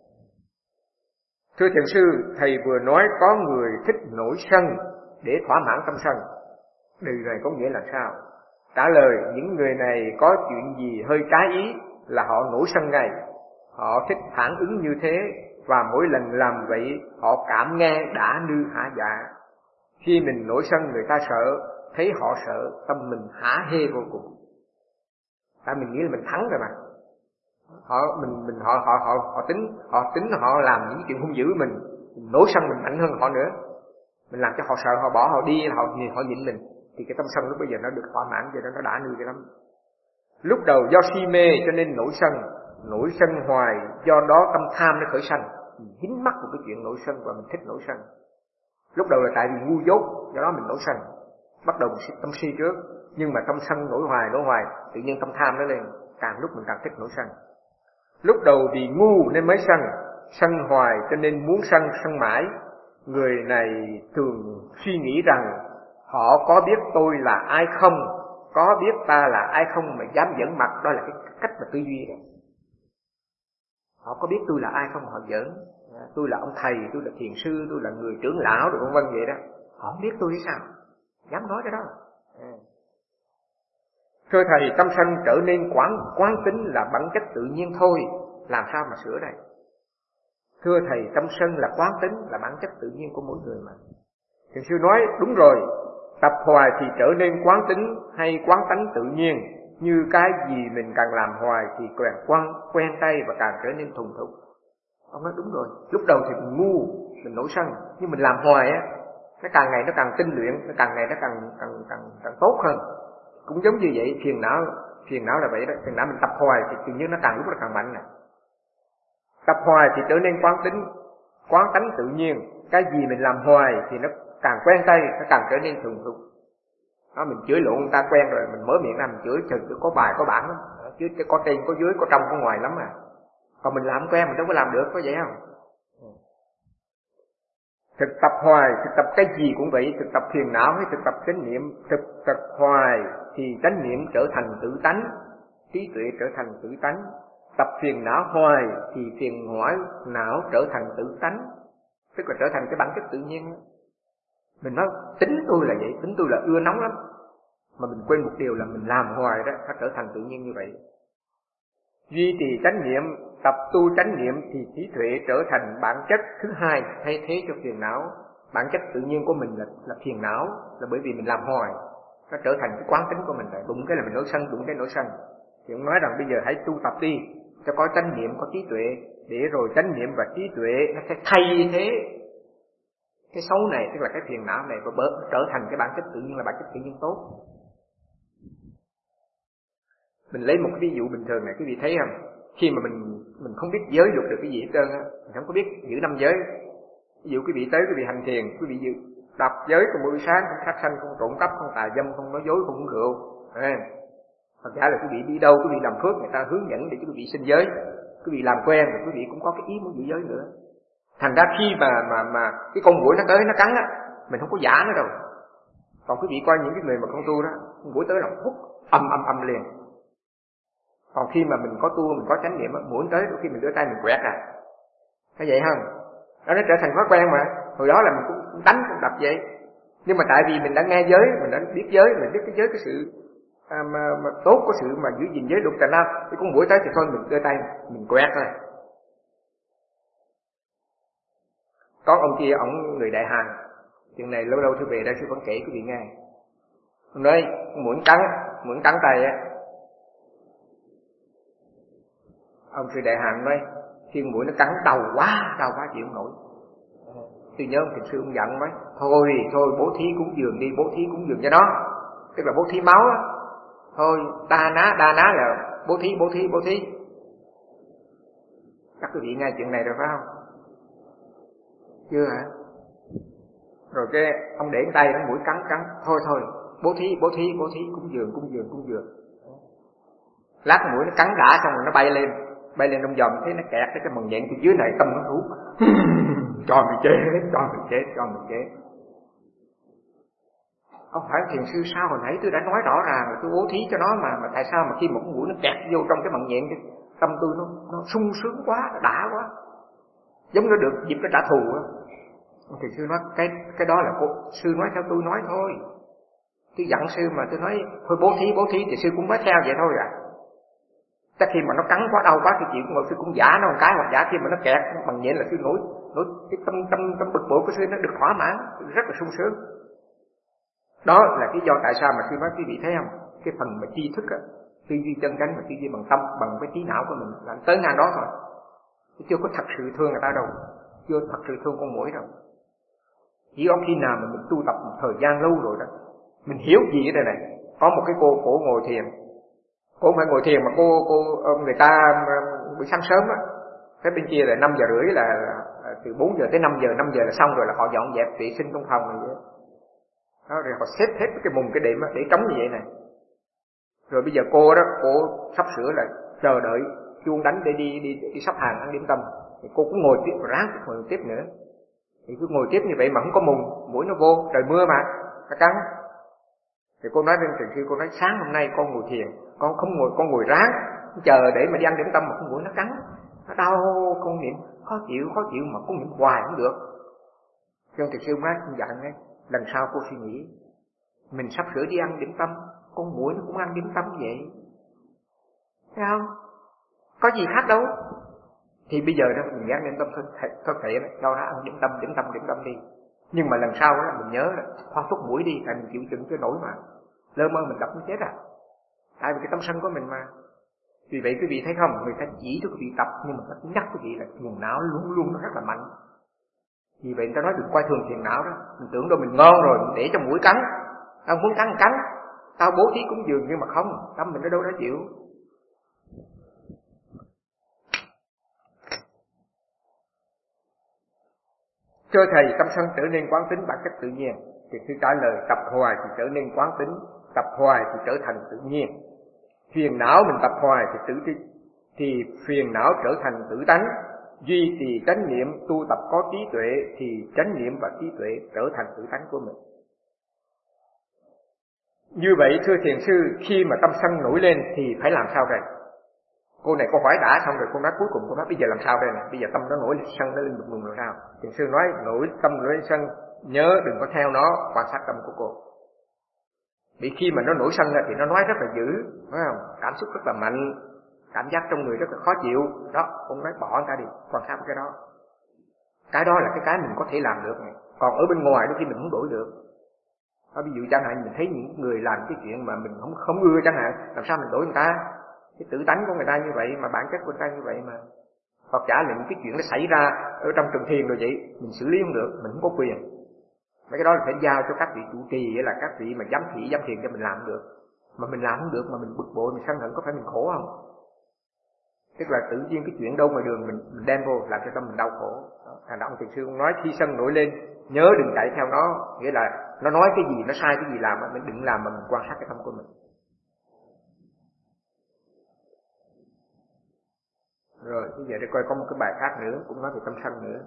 Thưa thiền sư, thầy vừa nói có người thích nổi sân để thỏa mãn tâm sân. Điều này có nghĩa là sao? Trả lời, những người này có chuyện gì hơi trái ý là họ nổi sân ngay. Họ thích phản ứng như thế, và mỗi lần làm vậy họ cảm nghe đã nư hả dạ. Khi mình nổi sân người ta sợ, thấy họ sợ, tâm mình hả hê vô cùng. Tại mình nghĩ là mình thắng rồi mà. Họ tính họ làm những chuyện hung dữ mình nổi sân mình mạnh hơn họ nữa. Mình làm cho họ sợ, họ bỏ, họ đi, họ nhịn mình. Thì cái tâm sân lúc bây giờ nó được thỏa mãn, vậy đó nó đã nuôi cái lắm. Lúc đầu do si mê cho nên nổi sân hoài, do đó tâm tham nó khởi sanh. Mình dính mắc một cái chuyện nổi sân và mình thích nổi sân. Lúc đầu là tại vì ngu dốt, do đó mình nổi sân. Bắt đầu mình tâm si trước, nhưng mà tâm sân nổi hoài, tự nhiên tâm tham nó lên, càng lúc mình càng thích nổi sân. Lúc đầu vì ngu nên mới sân hoài cho nên muốn sân mãi. Người này thường suy nghĩ rằng Họ có biết tôi là ai không, có biết ta là ai không mà dám giỡn mặt. Đó là cái cách mà tư duy đó. Họ có biết tôi là ai không, họ giỡn. Tôi là ông thầy, tôi là thiền sư, tôi là người trưởng lão, rồi vân vân vậy đó. Họ không biết tôi hay sao, dám nói cái đó. Thưa thầy, tâm sân trở nên quán tính là bản chất tự nhiên thôi, làm sao mà sửa đây? Thưa thầy, tâm sân là quán tính, là bản chất tự nhiên của mỗi người mà. Thiền sư nói đúng rồi, tập hoài thì trở nên quán tính hay quán tánh tự nhiên. Như cái gì mình càng làm hoài thì càng quen tay và càng trở nên thuần thục. Ông nói đúng rồi, lúc đầu thì mình ngu, mình nổi sân, nhưng mình làm hoài á, nó càng ngày nó càng tinh luyện, nó càng ngày nó càng tốt hơn. Cũng giống như vậy, phiền não là vậy đó, phiền não mình tập hoài thì tự nhiên nó càng lúc nó càng mạnh nè. Tập hoài thì trở nên quán tính, quán tánh tự nhiên. Cái gì mình làm hoài thì nó càng quen tay, nó càng trở nên thuần thục. Đó, mình chửi lộn người ta quen rồi, mình mở miệng ra mình chửi chừng có bài có bản lắm, chứ có trên có dưới có trong có ngoài lắm à. Còn mình làm quen mình đâu có làm được, có vậy không? Thực tập hoài, thực tập cái gì cũng vậy, thực tập phiền não hay thực tập chánh niệm, thực tập hoài thì chánh niệm trở thành tự tánh, trí tuệ trở thành tự tánh. Tập phiền não hoài thì phiền não trở thành tự tánh, tức là trở thành cái bản chất tự nhiên. Mình nói tính tôi là vậy, tính tôi là ưa nóng lắm, mà mình quên một điều là mình làm hoài đó, nó trở thành tự nhiên như vậy. Duy trì chánh niệm, tập tu chánh niệm thì trí tuệ trở thành bản chất thứ hai thay thế cho phiền não. Bản chất tự nhiên của mình là phiền não, là bởi vì mình làm hoài, nó trở thành cái quán tính của mình. Đụng cái là mình nổi sân, đụng cái nổi sân. Thì ông nói rằng bây giờ hãy tu tập đi, cho có chánh niệm, có trí tuệ, để rồi chánh niệm và trí tuệ nó sẽ thay thế cái xấu này, tức là cái phiền não này, và trở thành cái bản chất tự nhiên, là bản chất tự nhiên tốt. Mình lấy một cái ví dụ bình thường này, quý vị thấy không? Khi mà mình không biết giới luật được cái gì hết trơn á, mình không có biết giữ 5 giới. Ví dụ quý vị tới, quý vị hành thiền, quý vị đọc giới trong buổi sáng, không sát sanh, không trộm cắp, không tà dâm, không nói dối, không uống rượu. Thật ra là quý vị đi đâu, quý vị làm phước, người ta hướng dẫn để quý vị sinh giới. Quý vị làm quen rồi quý vị cũng có cái ý muốn giữ giới nữa. Thành ra khi mà cái con muỗi nó tới nó cắn á, mình không có giả nó đâu. Còn quý vị coi những cái người mà không tu đó, con muỗi tới là hút âm liền. Còn khi mà mình có tu, mình có chánh niệm, muỗi tới đôi khi mình đưa tay mình quẹt à. Thấy vậy không? Đó, nó trở thành thói quen mà. Hồi đó là mình cũng đánh cũng đập vậy. Nhưng mà tại vì mình đã nghe giới, mình đã biết giới, mình biết cái giới cái sự mà tốt, có sự mà giữ gìn giới luật Trần Nam, thì con muỗi tới thì thôi mình đưa tay mình quẹt thôi. Có ông kia, ông người Đại Hàn, chuyện này lâu lâu tôi về đây tôi vẫn kể quý vị nghe. Ông nói muỗi cắn tay á. Ông sư Đại Hàn nói khi muỗi nó cắn đau quá chịu không nổi. Tôi nhớ ông thiền sư ông giận nói thôi bố thí cúng dường đi, bố thí cúng dường cho nó, tức là bố thí máu á. Thôi đa ná là bố thí. Các quý vị nghe chuyện này rồi phải không? Chưa hả? Rồi cái ông để tay nó mũi cắn thôi bố thí cúng dường. Lát mũi nó cắn đã xong rồi nó bay lên trong vòng, thấy nó kẹt cái mần nhện từ dưới này, tâm nó rú cho mình chết. Không phải thiền sư sao hồi nãy tôi đã nói rõ ràng là tôi bố thí cho nó mà tại sao mà khi một con mũi nó kẹt vô trong cái mần nhện, tâm tôi nó sung sướng quá, nó đã quá, giống nó được dịp nó trả thù á. Thiền sư nói cái đó là sư nói theo tôi nói thôi. Tôi dặn sư mà tôi nói thôi bố thí thì sư cũng nói theo vậy thôi à. Chắc khi mà nó cắn quá đau quá thì chịu, ngồi sư cũng giả nó một cái, hoặc giả khi mà nó kẹt bằng nhện là sư nổi cái tâm bực bội của sư nó được thỏa mãn, rất là sung sướng. Đó là cái do tại sao mà sư nói quý vị thấy không, cái phần mà tri thức á, tư duy chân chánh và tư duy bằng tâm, bằng cái trí não của mình là tới ngang đó thôi. Chưa có thật sự thương người ta đâu, chưa thật sự thương con muỗi đâu. Chỉ có khi nào mà mình tu tập một thời gian lâu rồi đó, mình hiểu gì ở đây này. Có một cái cổ ngồi thiền, cô không phải ngồi thiền mà cô người ta buổi sáng sớm á, cái bên kia là 5:30 là từ 4 giờ tới 5 giờ là xong rồi, là họ dọn dẹp vệ sinh trong phòng này vậy. Đó, rồi họ xếp hết cái mùng cái đệm để trống như vậy này. Rồi bây giờ cô sắp sửa là chờ đợi chuông đánh để đi sắp hàng ăn điểm tâm. Thì cô cũng ngồi tiếp, ráng ngồi tiếp nữa. Thì cứ ngồi tiếp như vậy mà không có mùng, mũi nó vô, trời mưa mà, nó cắn. Thì cô nói với thiền sư, cô nói sáng hôm nay con ngồi thiền, con không ngồi, con ngồi ráng chờ để mà đi ăn điểm tâm mà con mũi nó cắn, nó đau, con niệm khó chịu mà con niệm hoài không được. Cho thiền sư nói dặn ấy, lần sau cô suy nghĩ, mình sắp sửa đi ăn điểm tâm, con muỗi nó cũng ăn điểm tâm vậy, thấy không? Có gì khác đâu. Thì bây giờ đó mình ăn điểm tâm thôi thể cho nó ăn điểm tâm đi. Nhưng mà lần sau đó mình nhớ là thoa thuốc mũi đi, tại mình chịu đựng cái nổi mà. Lỡ mơ mình đập nó chết à. Tại vì cái tâm sân của mình mà. Vì vậy quý vị thấy không, người ta chỉ cho quý vị tập, nhưng mà nó nhắc quý vị là thiền não luôn luôn nó rất là mạnh. Vì vậy người ta nói đừng coi thường thiền não đó. Mình tưởng đâu mình ngon rồi, mình để cho mũi cắn. Tao muốn cắn, tao bố thí cúng dường, nhưng mà không, tâm mình nó đâu đó chịu. Thưa thầy, tâm sân trở nên quán tính bản chất tự nhiên. Thì tôi trả lời, tập hoài thì trở nên quán tính, tập hoài thì trở thành tự nhiên. Phiền não mình tập hoài thì phiền não trở thành tự tánh. Duy trì chánh niệm, tu tập có trí tuệ thì chánh niệm và trí tuệ trở thành tự tánh của mình. Như vậy thưa thiền sư, khi mà tâm sân nổi lên thì phải làm sao đây? Cô này cô hỏi đã xong rồi, cô nói cuối cùng, cô nói bây giờ làm sao đây này? Bây giờ tâm nó nổi lên, sân nó lên một luồng rồi sao? Thiền sư nói tâm nổi lên sân, nhớ đừng có theo nó, quan sát tâm của cô. Vì khi mà nó nổi sân ra thì nó nói rất là dữ, phải không? Cảm xúc rất là mạnh, cảm giác trong người rất là khó chịu. Đó, cô nói bỏ ra đi, quan sát cái đó. Cái đó là cái mình có thể làm được này. Còn ở bên ngoài đôi khi mình không đổi được. Ví dụ chẳng hạn mình thấy những người làm cái chuyện mà mình không ưa chẳng hạn, làm sao mình đổi người ta? Cái tự tánh của người ta như vậy mà bản chất của người ta như vậy mà. Hoặc giả là những cái chuyện nó xảy ra ở trong trường thiền rồi vậy, mình xử lý không được, mình không có quyền. Mấy cái đó là phải giao cho các vị chủ trì, nghĩa là các vị mà giám thị giám thiền cho mình làm được. Mà mình làm không được mà mình bực bội, mình sân hận, có phải mình khổ không? Tức là tự nhiên cái chuyện đâu ngoài đường mình đem vô làm cho tâm mình đau khổ. Thành ra ông thiền sư ông nói khi sân nổi lên, nhớ đừng chạy theo nó, nghĩa là nó nói cái gì, nó sai cái gì làm, mình đừng làm mà mình quan sát cái tâm của mình. Rồi, bây giờ để coi có một cái bài khác nữa, cũng nói về tâm sân nữa.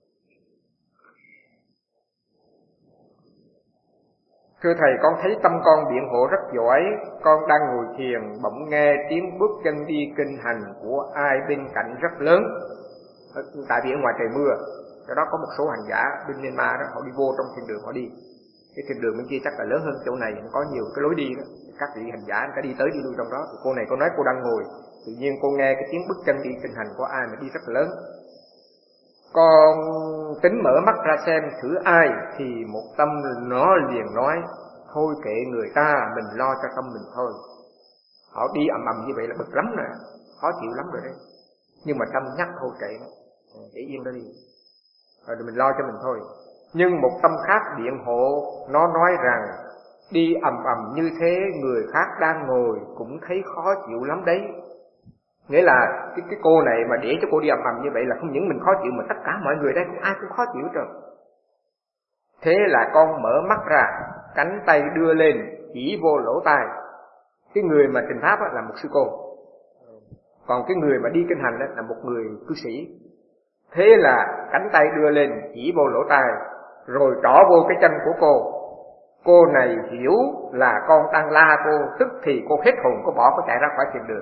Thưa thầy, con thấy tâm con biện hộ rất giỏi, con đang ngồi thiền, bỗng nghe tiếng bước chân đi kinh hành của ai bên cạnh rất lớn. Tại vì ở ngoài trời mưa, do đó có một số hành giả bên Myanmar đó, họ đi vô trong thiền đường họ đi. Cái thiền đường bên kia chắc là lớn hơn chỗ này, có nhiều cái lối đi đó. Các vị hành giả đã đi tới đi lui trong đó. Thì cô này cô nói cô đang ngồi, tự nhiên cô nghe cái tiếng bước chân đi kinh hành của ai mà đi rất là lớn. Con tính mở mắt ra xem thử ai, thì một tâm nó liền nói thôi kệ người ta, mình lo cho tâm mình thôi. Họ đi ầm ầm như vậy là bực lắm nè, khó chịu lắm rồi đấy. Nhưng mà tâm nhắc thôi kệ nó, để yên đó đi, rồi mình lo cho mình thôi. Nhưng một tâm khác biện hộ, nó nói rằng đi ầm ầm như thế người khác đang ngồi cũng thấy khó chịu lắm đấy. Nghĩa là cái cô này mà để cho cô đi ầm ầm như vậy là không những mình khó chịu mà tất cả mọi người đây cũng ai cũng khó chịu hết trơn. Thế là con mở mắt ra, cánh tay đưa lên chỉ vô lỗ tai. Cái người mà trình pháp là một sư cô, còn cái người mà đi kinh hành là một người cư sĩ. Thế là cánh tay đưa lên chỉ vô lỗ tai, rồi trỏ vô cái chân của cô. Cô này hiểu là con đang la cô, tức thì cô hết hồn, cô bỏ, cô chạy ra khỏi thiền đường.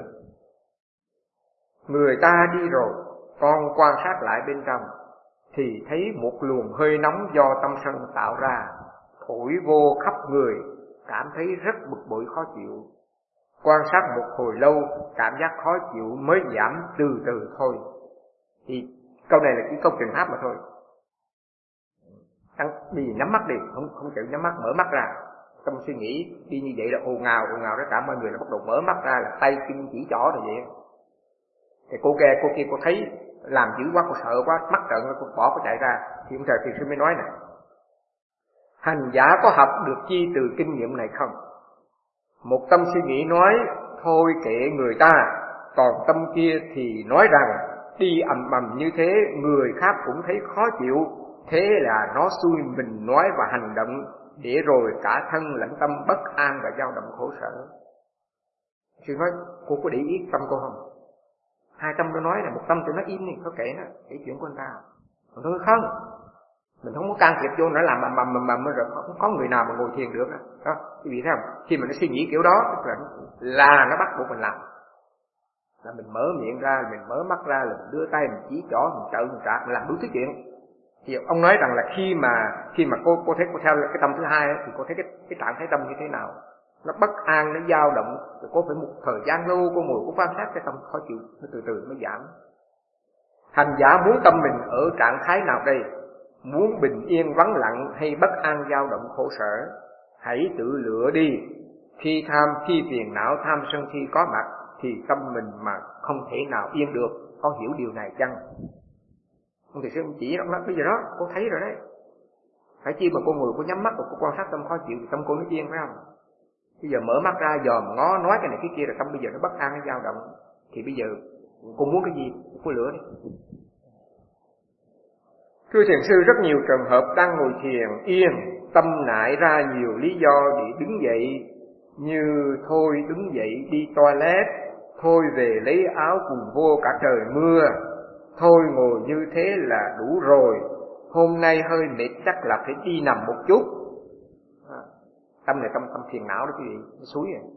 Người ta đi rồi, con quan sát lại bên trong thì thấy một luồng hơi nóng do tâm sân tạo ra thổi vô khắp người, cảm thấy rất bực bội khó chịu. Quan sát một hồi lâu, cảm giác khó chịu mới giảm từ từ thôi. Thì câu này là chỉ câu trình pháp mà thôi. Đi nhắm mắt đi, không chịu nhắm mắt, mở mắt ra. Tâm suy nghĩ đi như vậy là ồn ào đó, cả mọi người là bắt đầu mở mắt ra là tay chân chỉ trỏ rồi vậy. Thì cô kia cô thấy làm dữ quá, cô sợ quá, mắt trợn, cô bỏ, cô chạy ra. Thì ông thầy thiền sư mới nói này, hành giả có học được chi từ kinh nghiệm này không? Một tâm suy nghĩ nói thôi kệ người ta, còn tâm kia thì nói rằng đi ầm ầm như thế người khác cũng thấy khó chịu. Thế là nó xui mình nói và hành động, để rồi cả thân lẫn tâm bất an và dao động khổ sở. Sư nói cô có để ý tâm cô không? Hai tâm nó nói là một tâm thì nó im đi, có kệ nó, kể chuyện của anh ta. Còn tôi không, Mình không có can thiệp vô nó làm mầm rồi không có người nào mà ngồi thiền được đó. Quý vị thấy không? Khi mà nó suy nghĩ kiểu đó tức là nó bắt buộc mình làm. Là mình mở miệng ra, mình mở mắt ra, là mình đưa tay, mình chỉ trỏ, mình trợ, mình trả, mình làm đủ thứ chuyện. Thì ông nói rằng là khi mà cô thấy cô theo cái tâm thứ hai ấy, thì cô thấy cái trạng thái tâm như thế nào? Nó bất an, nó dao động, rồi cô phải một thời gian lâu cô ngồi cô quan sát cái tâm khó chịu, nó từ từ mới giảm. Hành giả muốn tâm mình ở trạng thái nào đây? Muốn bình yên vắng lặng hay bất an dao động khổ sở? Hãy tự lựa đi. Khi tham, khi phiền não, tham sân si có mặt, thì tâm mình mà không thể nào yên được. Có hiểu điều này chăng? Ông thầy sư chỉ ông nói bây giờ đó, cô thấy rồi đấy. Phải chi mà cô ngồi cô nhắm mắt rồi cô quan sát tâm khó chịu thì tâm cô mới yên, phải không? Bây giờ mở mắt ra dòm ngó nói cái này cái kia rồi tâm bây giờ nó bất an, nó dao động. Thì bây giờ cô muốn cái gì? Cô lựa đi. Thưa thiền sư, rất nhiều trường hợp đang ngồi thiền yên, tâm nại ra nhiều lý do để đứng dậy, như thôi đứng dậy đi toilet, thôi về lấy áo cùng vô cả trời mưa, thôi ngồi như thế là đủ rồi, hôm nay hơi mệt chắc là phải đi nằm một chút. Tâm này tâm phiền não đó quý vị, nó xúi rồi.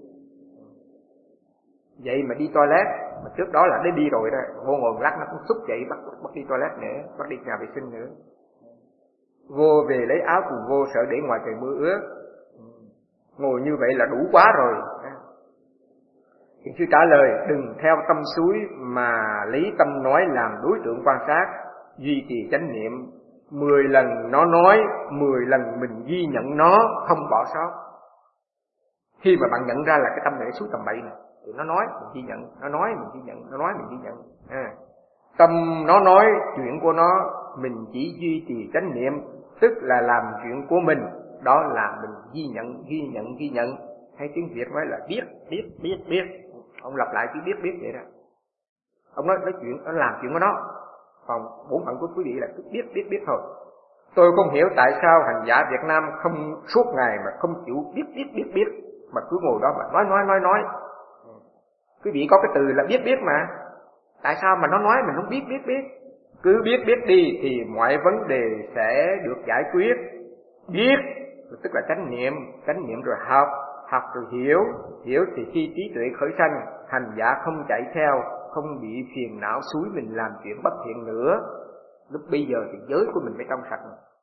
Vậy mà đi toilet, mà trước đó là đi rồi đó, vô ngồi lát nó cũng xúc dậy bắt đi toilet nữa, bắt đi nhà vệ sinh nữa. Vô về lấy áo cùng vô sợ để ngoài trời mưa ướt. Ngồi như vậy là đủ quá rồi. Thiền sư trả lời, đừng theo tâm suối mà lấy tâm nói làm đối tượng quan sát, duy trì chánh niệm. 10 lần nó nói, 10 lần mình ghi nhận nó, không bỏ sót. Khi mà bạn nhận ra là cái tâm này suối tầm bậy này, thì nó nói mình ghi nhận, nó nói mình ghi nhận, nó nói mình ghi nhận. Tâm nó nói chuyện của nó, mình chỉ duy trì chánh niệm, tức là làm chuyện của mình, đó là mình ghi nhận. Hay tiếng Việt nói là biết. Ông lặp lại chữ biết vậy đó. Ông nói chuyện, nó làm chuyện của nó. Còn bổn phận của quý vị là cứ biết thôi. Tôi không hiểu tại sao hành giả Việt Nam không suốt ngày mà không chịu biết, mà cứ ngồi đó mà nói. Quý vị có cái từ là biết mà. Tại sao mà nó nói mình không biết? Cứ biết đi thì mọi vấn đề sẽ được giải quyết. Biết tức là chánh niệm rồi học rồi hiểu thì khi trí tuệ khởi sanh, hành giả không chạy theo, không bị phiền não xúi mình làm chuyện bất thiện nữa. Lúc bây giờ thì giới của mình phải trong sạch.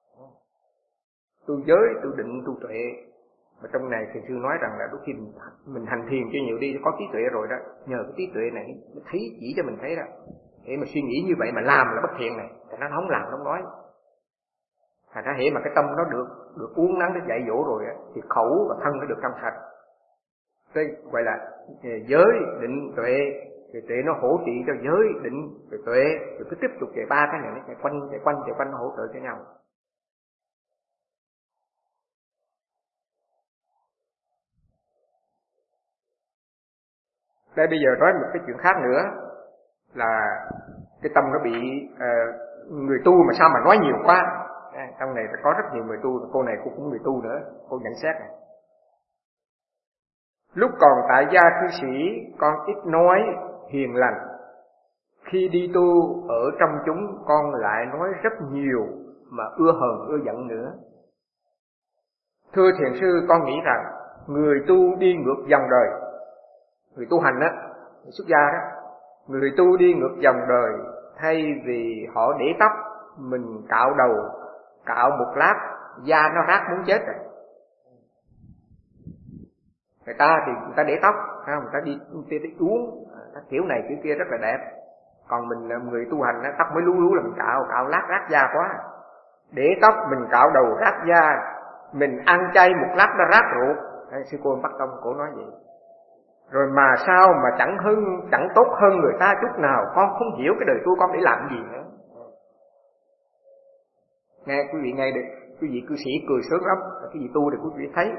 Tu giới, tu định, tu tuệ. Mà trong này thiền sư nói rằng là đôi khi mình hành thiền cho nhiều đi có trí tuệ rồi đó, nhờ cái trí tuệ này nó thấy chỉ cho mình thấy đó. Để mà suy nghĩ như vậy mà làm là bất thiện này, thì nó không làm không nói. Thành ra hệ mà cái tâm nó được uốn nắn, nó dạy dỗ rồi á, thì khẩu và thân nó được trong sạch. Đây gọi là giới, định, tuệ. Thì tuệ nó hỗ trợ cho giới, định, rồi tuệ, rồi cứ tiếp tục chạy ba cái này nó chạy quanh nó hỗ trợ cho nhau. Đây bây giờ nói một cái chuyện khác nữa là cái tâm nó bị người tu mà sao mà nói nhiều quá. Trong này có rất nhiều người tu, cô này cô cũng người tu nữa, cô nhận xét này. Lúc còn tại gia cư sĩ, con ít nói, hiền lành. Khi đi tu ở trong chúng, con lại nói rất nhiều mà ưa hờn ưa giận nữa. Thưa thiền sư, con nghĩ rằng người tu đi ngược dòng đời. Người tu hành á, người xuất gia đó, người tu đi ngược dòng đời, thay vì họ để tóc, mình cạo đầu, cạo một lát, da nó rát muốn chết rồi. Người ta thì người ta để tóc, người ta đi uống, kiểu này kiểu kia rất là đẹp. Còn mình là người tu hành, tóc mới lú là mình cạo lát rát da quá. Để tóc mình cạo đầu rát da, mình ăn chay một lát nó rát ruột. Sư cô Bắc Tông cổ nói vậy. Rồi mà sao mà chẳng tốt hơn người ta chút nào, con không hiểu cái đời tu con để làm gì nữa. Nghe quý vị nghe được, quý vị cư sĩ cười sướng lắm, cái gì tu thì quý vị thấy.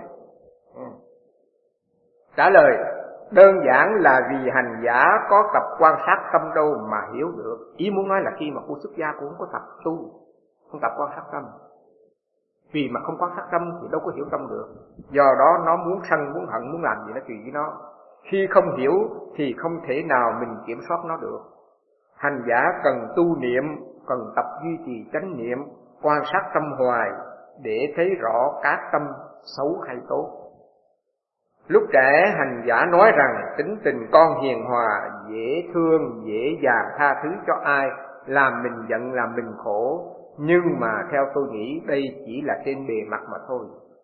Trả lời, đơn giản là vì hành giả có tập quan sát tâm đâu mà hiểu được. Ý muốn nói là khi mà cô xuất gia cô không có tập tu, không tập quan sát tâm. Vì mà không quan sát tâm thì đâu có hiểu tâm được. Do đó nó muốn sân, muốn hận, muốn làm gì nó tùy với nó. Khi không hiểu thì không thể nào mình kiểm soát nó được. Hành giả cần tu niệm, cần tập duy trì chánh niệm, quan sát tâm hoài để thấy rõ các tâm xấu hay tốt. Lúc trẻ hành giả nói rằng tính tình con hiền hòa, dễ thương, dễ dàng tha thứ cho ai, làm mình giận, làm mình khổ. Nhưng mà theo tôi nghĩ đây chỉ là trên bề mặt mà thôi.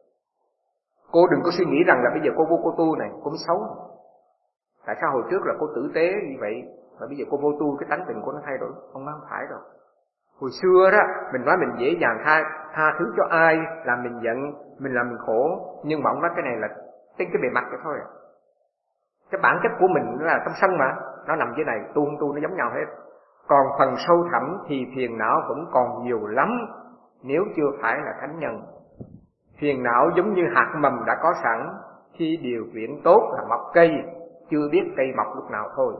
Cô đừng có suy nghĩ rằng là bây giờ cô vô cô tu này, cô mới xấu. Tại sao hồi trước là cô tử tế như vậy, mà bây giờ cô vô tu cái tánh tình cô nó thay đổi? Không phải đâu. Hồi xưa đó, mình nói mình dễ dàng tha thứ cho ai, làm mình giận, mình làm mình khổ. Nhưng mà ông nói cái này là trên cái bề mặt vậy thôi. Cái bản chất của mình nó là tâm sân mà, nó nằm dưới này, tu không tu nó giống nhau hết. Còn phần sâu thẳm thì phiền não vẫn còn nhiều lắm, nếu chưa phải là thánh nhân. Phiền não giống như hạt mầm đã có sẵn, khi điều kiện tốt là mọc cây, chưa biết cây mọc lúc nào thôi.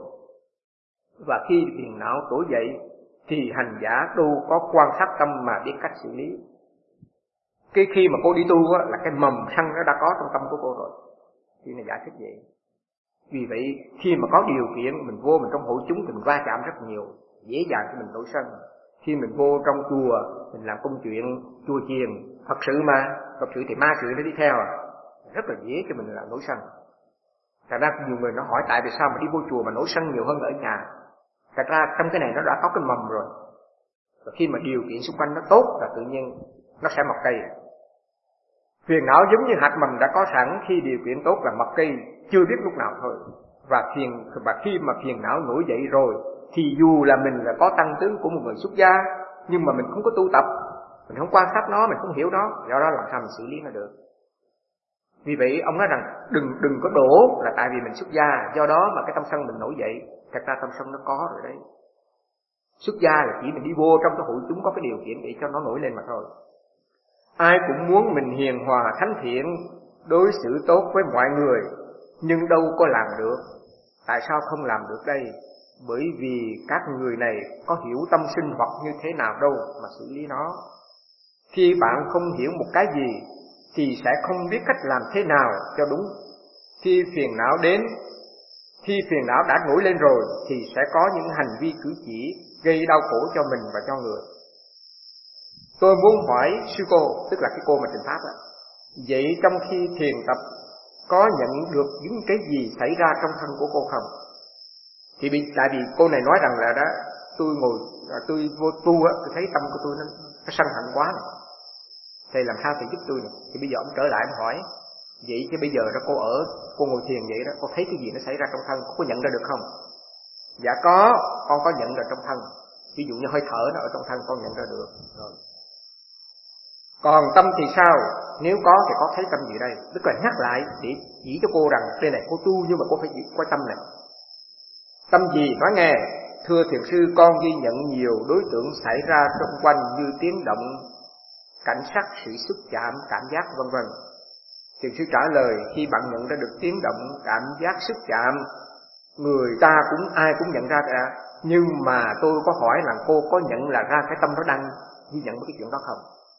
Và khi phiền não trỗi dậy thì hành giả tu có quan sát tâm mà biết cách xử lý. Cái khi mà cô đi tu á, là cái mầm sân nó đã có trong tâm của cô rồi. Thì này giải thích vậy. Vì vậy khi mà có điều kiện mình vô mình trong hội chúng thì mình va chạm rất nhiều, dễ dàng cho mình nổi sân. Khi mình vô trong chùa mình làm công chuyện chùa chiền, Phật sự mà, Phật sự thì ma sự nó đi theo rất là dễ cho mình là nổi sân. Thật ra nhiều người nó hỏi tại vì sao mà đi vô chùa mà nổi sân nhiều hơn ở nhà. Thật ra trong cái này nó đã có cái mầm rồi. Và khi mà điều kiện xung quanh nó tốt là tự nhiên nó sẽ mọc cây. Phiền não giống như hạt mầm đã có sẵn, khi điều kiện tốt là mọc cây, chưa biết lúc nào thôi. Và khi mà phiền não nổi dậy rồi thì dù là mình là có tăng tướng của một người xuất gia, nhưng mà mình không có tu tập, mình không quan sát nó, mình không hiểu nó, do đó làm sao mình xử lý nó được. Vì vậy ông nói rằng đừng có đổ là tại vì mình xuất gia, do đó mà cái tâm sân mình nổi dậy. Thật ra tâm sân nó có rồi đấy. Xuất gia là chỉ mình đi vô trong cái hội chúng có cái điều kiện để cho nó nổi lên mà thôi. Ai cũng muốn mình hiền hòa thánh thiện, đối xử tốt với mọi người, nhưng đâu có làm được. Tại sao không làm được đây? Bởi vì các người này có hiểu tâm sinh hoạt như thế nào đâu mà xử lý nó. Khi bạn không hiểu một cái gì thì sẽ không biết cách làm thế nào cho đúng. Khi phiền não đã nổi lên rồi thì sẽ có những hành vi cử chỉ gây đau khổ cho mình và cho người. Tôi muốn hỏi sư cô, tức là cái cô mà trình pháp đó, vậy trong khi thiền tập có nhận được những cái gì xảy ra trong thân của cô không? Thì tại vì cô này nói rằng là đó, tôi vô tu á, tôi thấy tâm của tôi nó sân hận quá này. Thì làm sao thì giúp tôi này? Thì bây giờ ông trở lại ông hỏi, vậy chứ bây giờ đó cô ngồi thiền vậy đó, cô thấy cái gì nó xảy ra trong thân, cô có nhận ra được không? Dạ con có nhận ra trong thân. Ví dụ như hơi thở nó ở trong thân con nhận ra được rồi. Còn tâm thì sao? Nếu có thì có thấy tâm gì đây? Tức là nhắc lại để chỉ cho cô rằng đây này cô tu nhưng mà cô phải có tâm này. Tâm gì? Nói nghe. Thưa thiền sư, con ghi nhận nhiều đối tượng xảy ra xung quanh như tiếng động, cảnh sắc, sự xúc chạm, cảm giác vân vân. Thiền sư trả lời, khi bạn nhận ra được tiếng động, cảm giác, xúc chạm, người ta ai cũng nhận ra cả. Nhưng mà tôi có hỏi là cô có nhận là ra cái tâm nó đang ghi nhận cái chuyện đó không?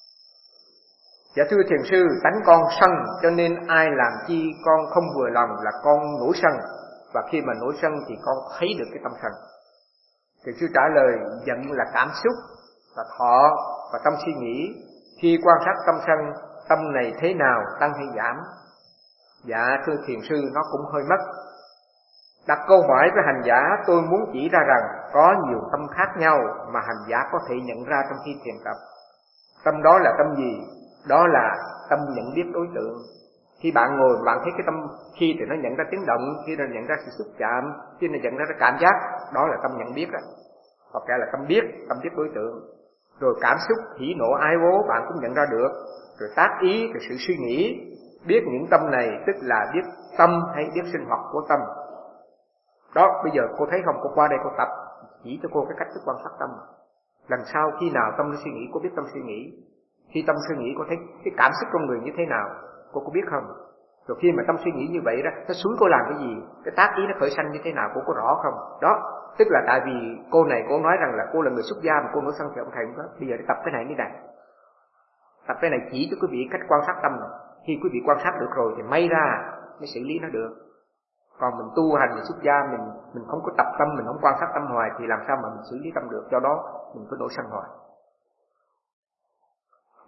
Dạ thưa thiền sư, tánh con sân, cho nên ai làm chi con không vừa lòng là con nổi sân. Và khi mà nổi sân thì con thấy được cái tâm sân. Thiền sư trả lời, giận là cảm xúc và thọ và tâm suy nghĩ. Khi quan sát tâm sân, tâm này thế nào, tăng hay giảm? Dạ thưa thiền sư, nó cũng hơi mất. Đặt câu hỏi với hành giả, tôi muốn chỉ ra rằng có nhiều tâm khác nhau mà hành giả có thể nhận ra trong khi thiền tập. Tâm đó là tâm gì? Đó là tâm nhận biết đối tượng. Khi bạn ngồi bạn thấy cái tâm, khi thì nó nhận ra tiếng động, khi nó nhận ra sự xúc chạm, khi nó nhận ra cái cảm giác, đó là tâm nhận biết đó. Hoặc là tâm biết đối tượng. Rồi cảm xúc hỉ nộ ái ố bạn cũng nhận ra được. Rồi tác ý, rồi sự suy nghĩ, biết những tâm này tức là biết tâm hay biết sinh hoạt của tâm. Đó, bây giờ cô thấy không, cô qua đây cô tập chỉ cho cô cái cách thức quan sát tâm. Lần sau khi nào tâm nó suy nghĩ, cô biết tâm suy nghĩ. Khi tâm suy nghĩ, cô thấy cái cảm xúc trong người như thế nào, cô có biết không? Rồi khi mà tâm suy nghĩ như vậy đó, nó xúi cô làm cái gì, cái tác ý nó khởi sanh như thế nào, cô có rõ không? Đó, tức là tại vì cô này cô nói rằng là cô là người xuất gia mà cô nổi sân thì ông thầy đó. Bây giờ để tập cái này như này. Tập cái này chỉ cho quý vị cách quan sát tâm này. Khi quý vị quan sát được rồi thì may ra mới xử lý nó được. Còn mình tu hành, mình xuất gia, mình không có tập tâm, mình không quan sát tâm hoài thì làm sao mà mình xử lý tâm được, do đó mình cứ nổi sân hoài.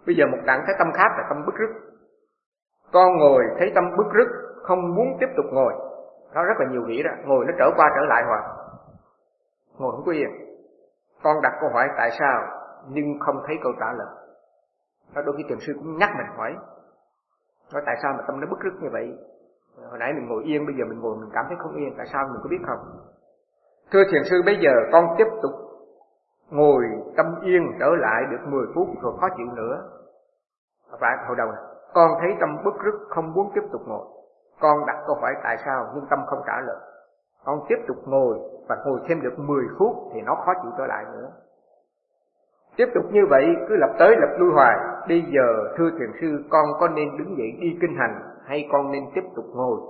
Bây giờ một trạng thái tâm khác là tâm bứt rứt. Con ngồi thấy tâm bứt rứt, không muốn tiếp tục ngồi. Đó rất là nhiều vị đó, ngồi nó trở qua trở lại hoài, ngồi không có yên. Con đặt câu hỏi tại sao nhưng không thấy câu trả lời. Đó, đôi khi thiền sư cũng nhắc mình hỏi, nói tại sao mà tâm nó bứt rứt như vậy? Hồi nãy mình ngồi yên, bây giờ mình ngồi mình cảm thấy không yên, tại sao mình có biết không? Thưa thiền sư, bây giờ con tiếp tục ngồi tâm yên trở lại được 10 phút rồi khó chịu nữa. Và hồi đầu này, con thấy tâm bứt rứt không muốn tiếp tục ngồi. Con đặt câu hỏi tại sao nhưng tâm không trả lời. Con tiếp tục ngồi và ngồi thêm được 10 phút thì nó khó chịu trở lại nữa. Tiếp tục như vậy cứ lặp tới lặp lui hoài. Bây giờ thưa thiền sư, con có nên đứng dậy đi kinh hành hay con nên tiếp tục ngồi?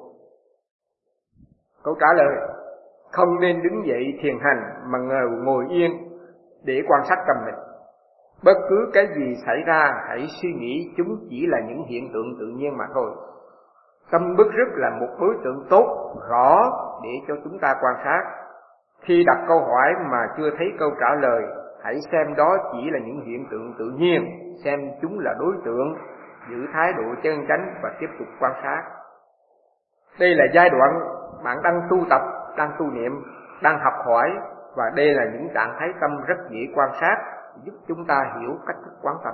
Câu trả lời, không nên đứng dậy thiền hành mà ngồi yên để quan sát tâm mình. Bất cứ cái gì xảy ra hãy suy nghĩ chúng chỉ là những hiện tượng tự nhiên mà thôi. Tâm bứt rứt là một đối tượng tốt, rõ để cho chúng ta quan sát. Khi đặt câu hỏi mà chưa thấy câu trả lời, hãy xem đó chỉ là những hiện tượng tự nhiên, xem chúng là đối tượng, giữ thái độ chân chánh và tiếp tục quan sát. Đây là giai đoạn bạn đang tu tập, đang tu niệm, đang học hỏi, và đây là những trạng thái tâm rất dễ quan sát, giúp chúng ta hiểu cách thức quán tâm.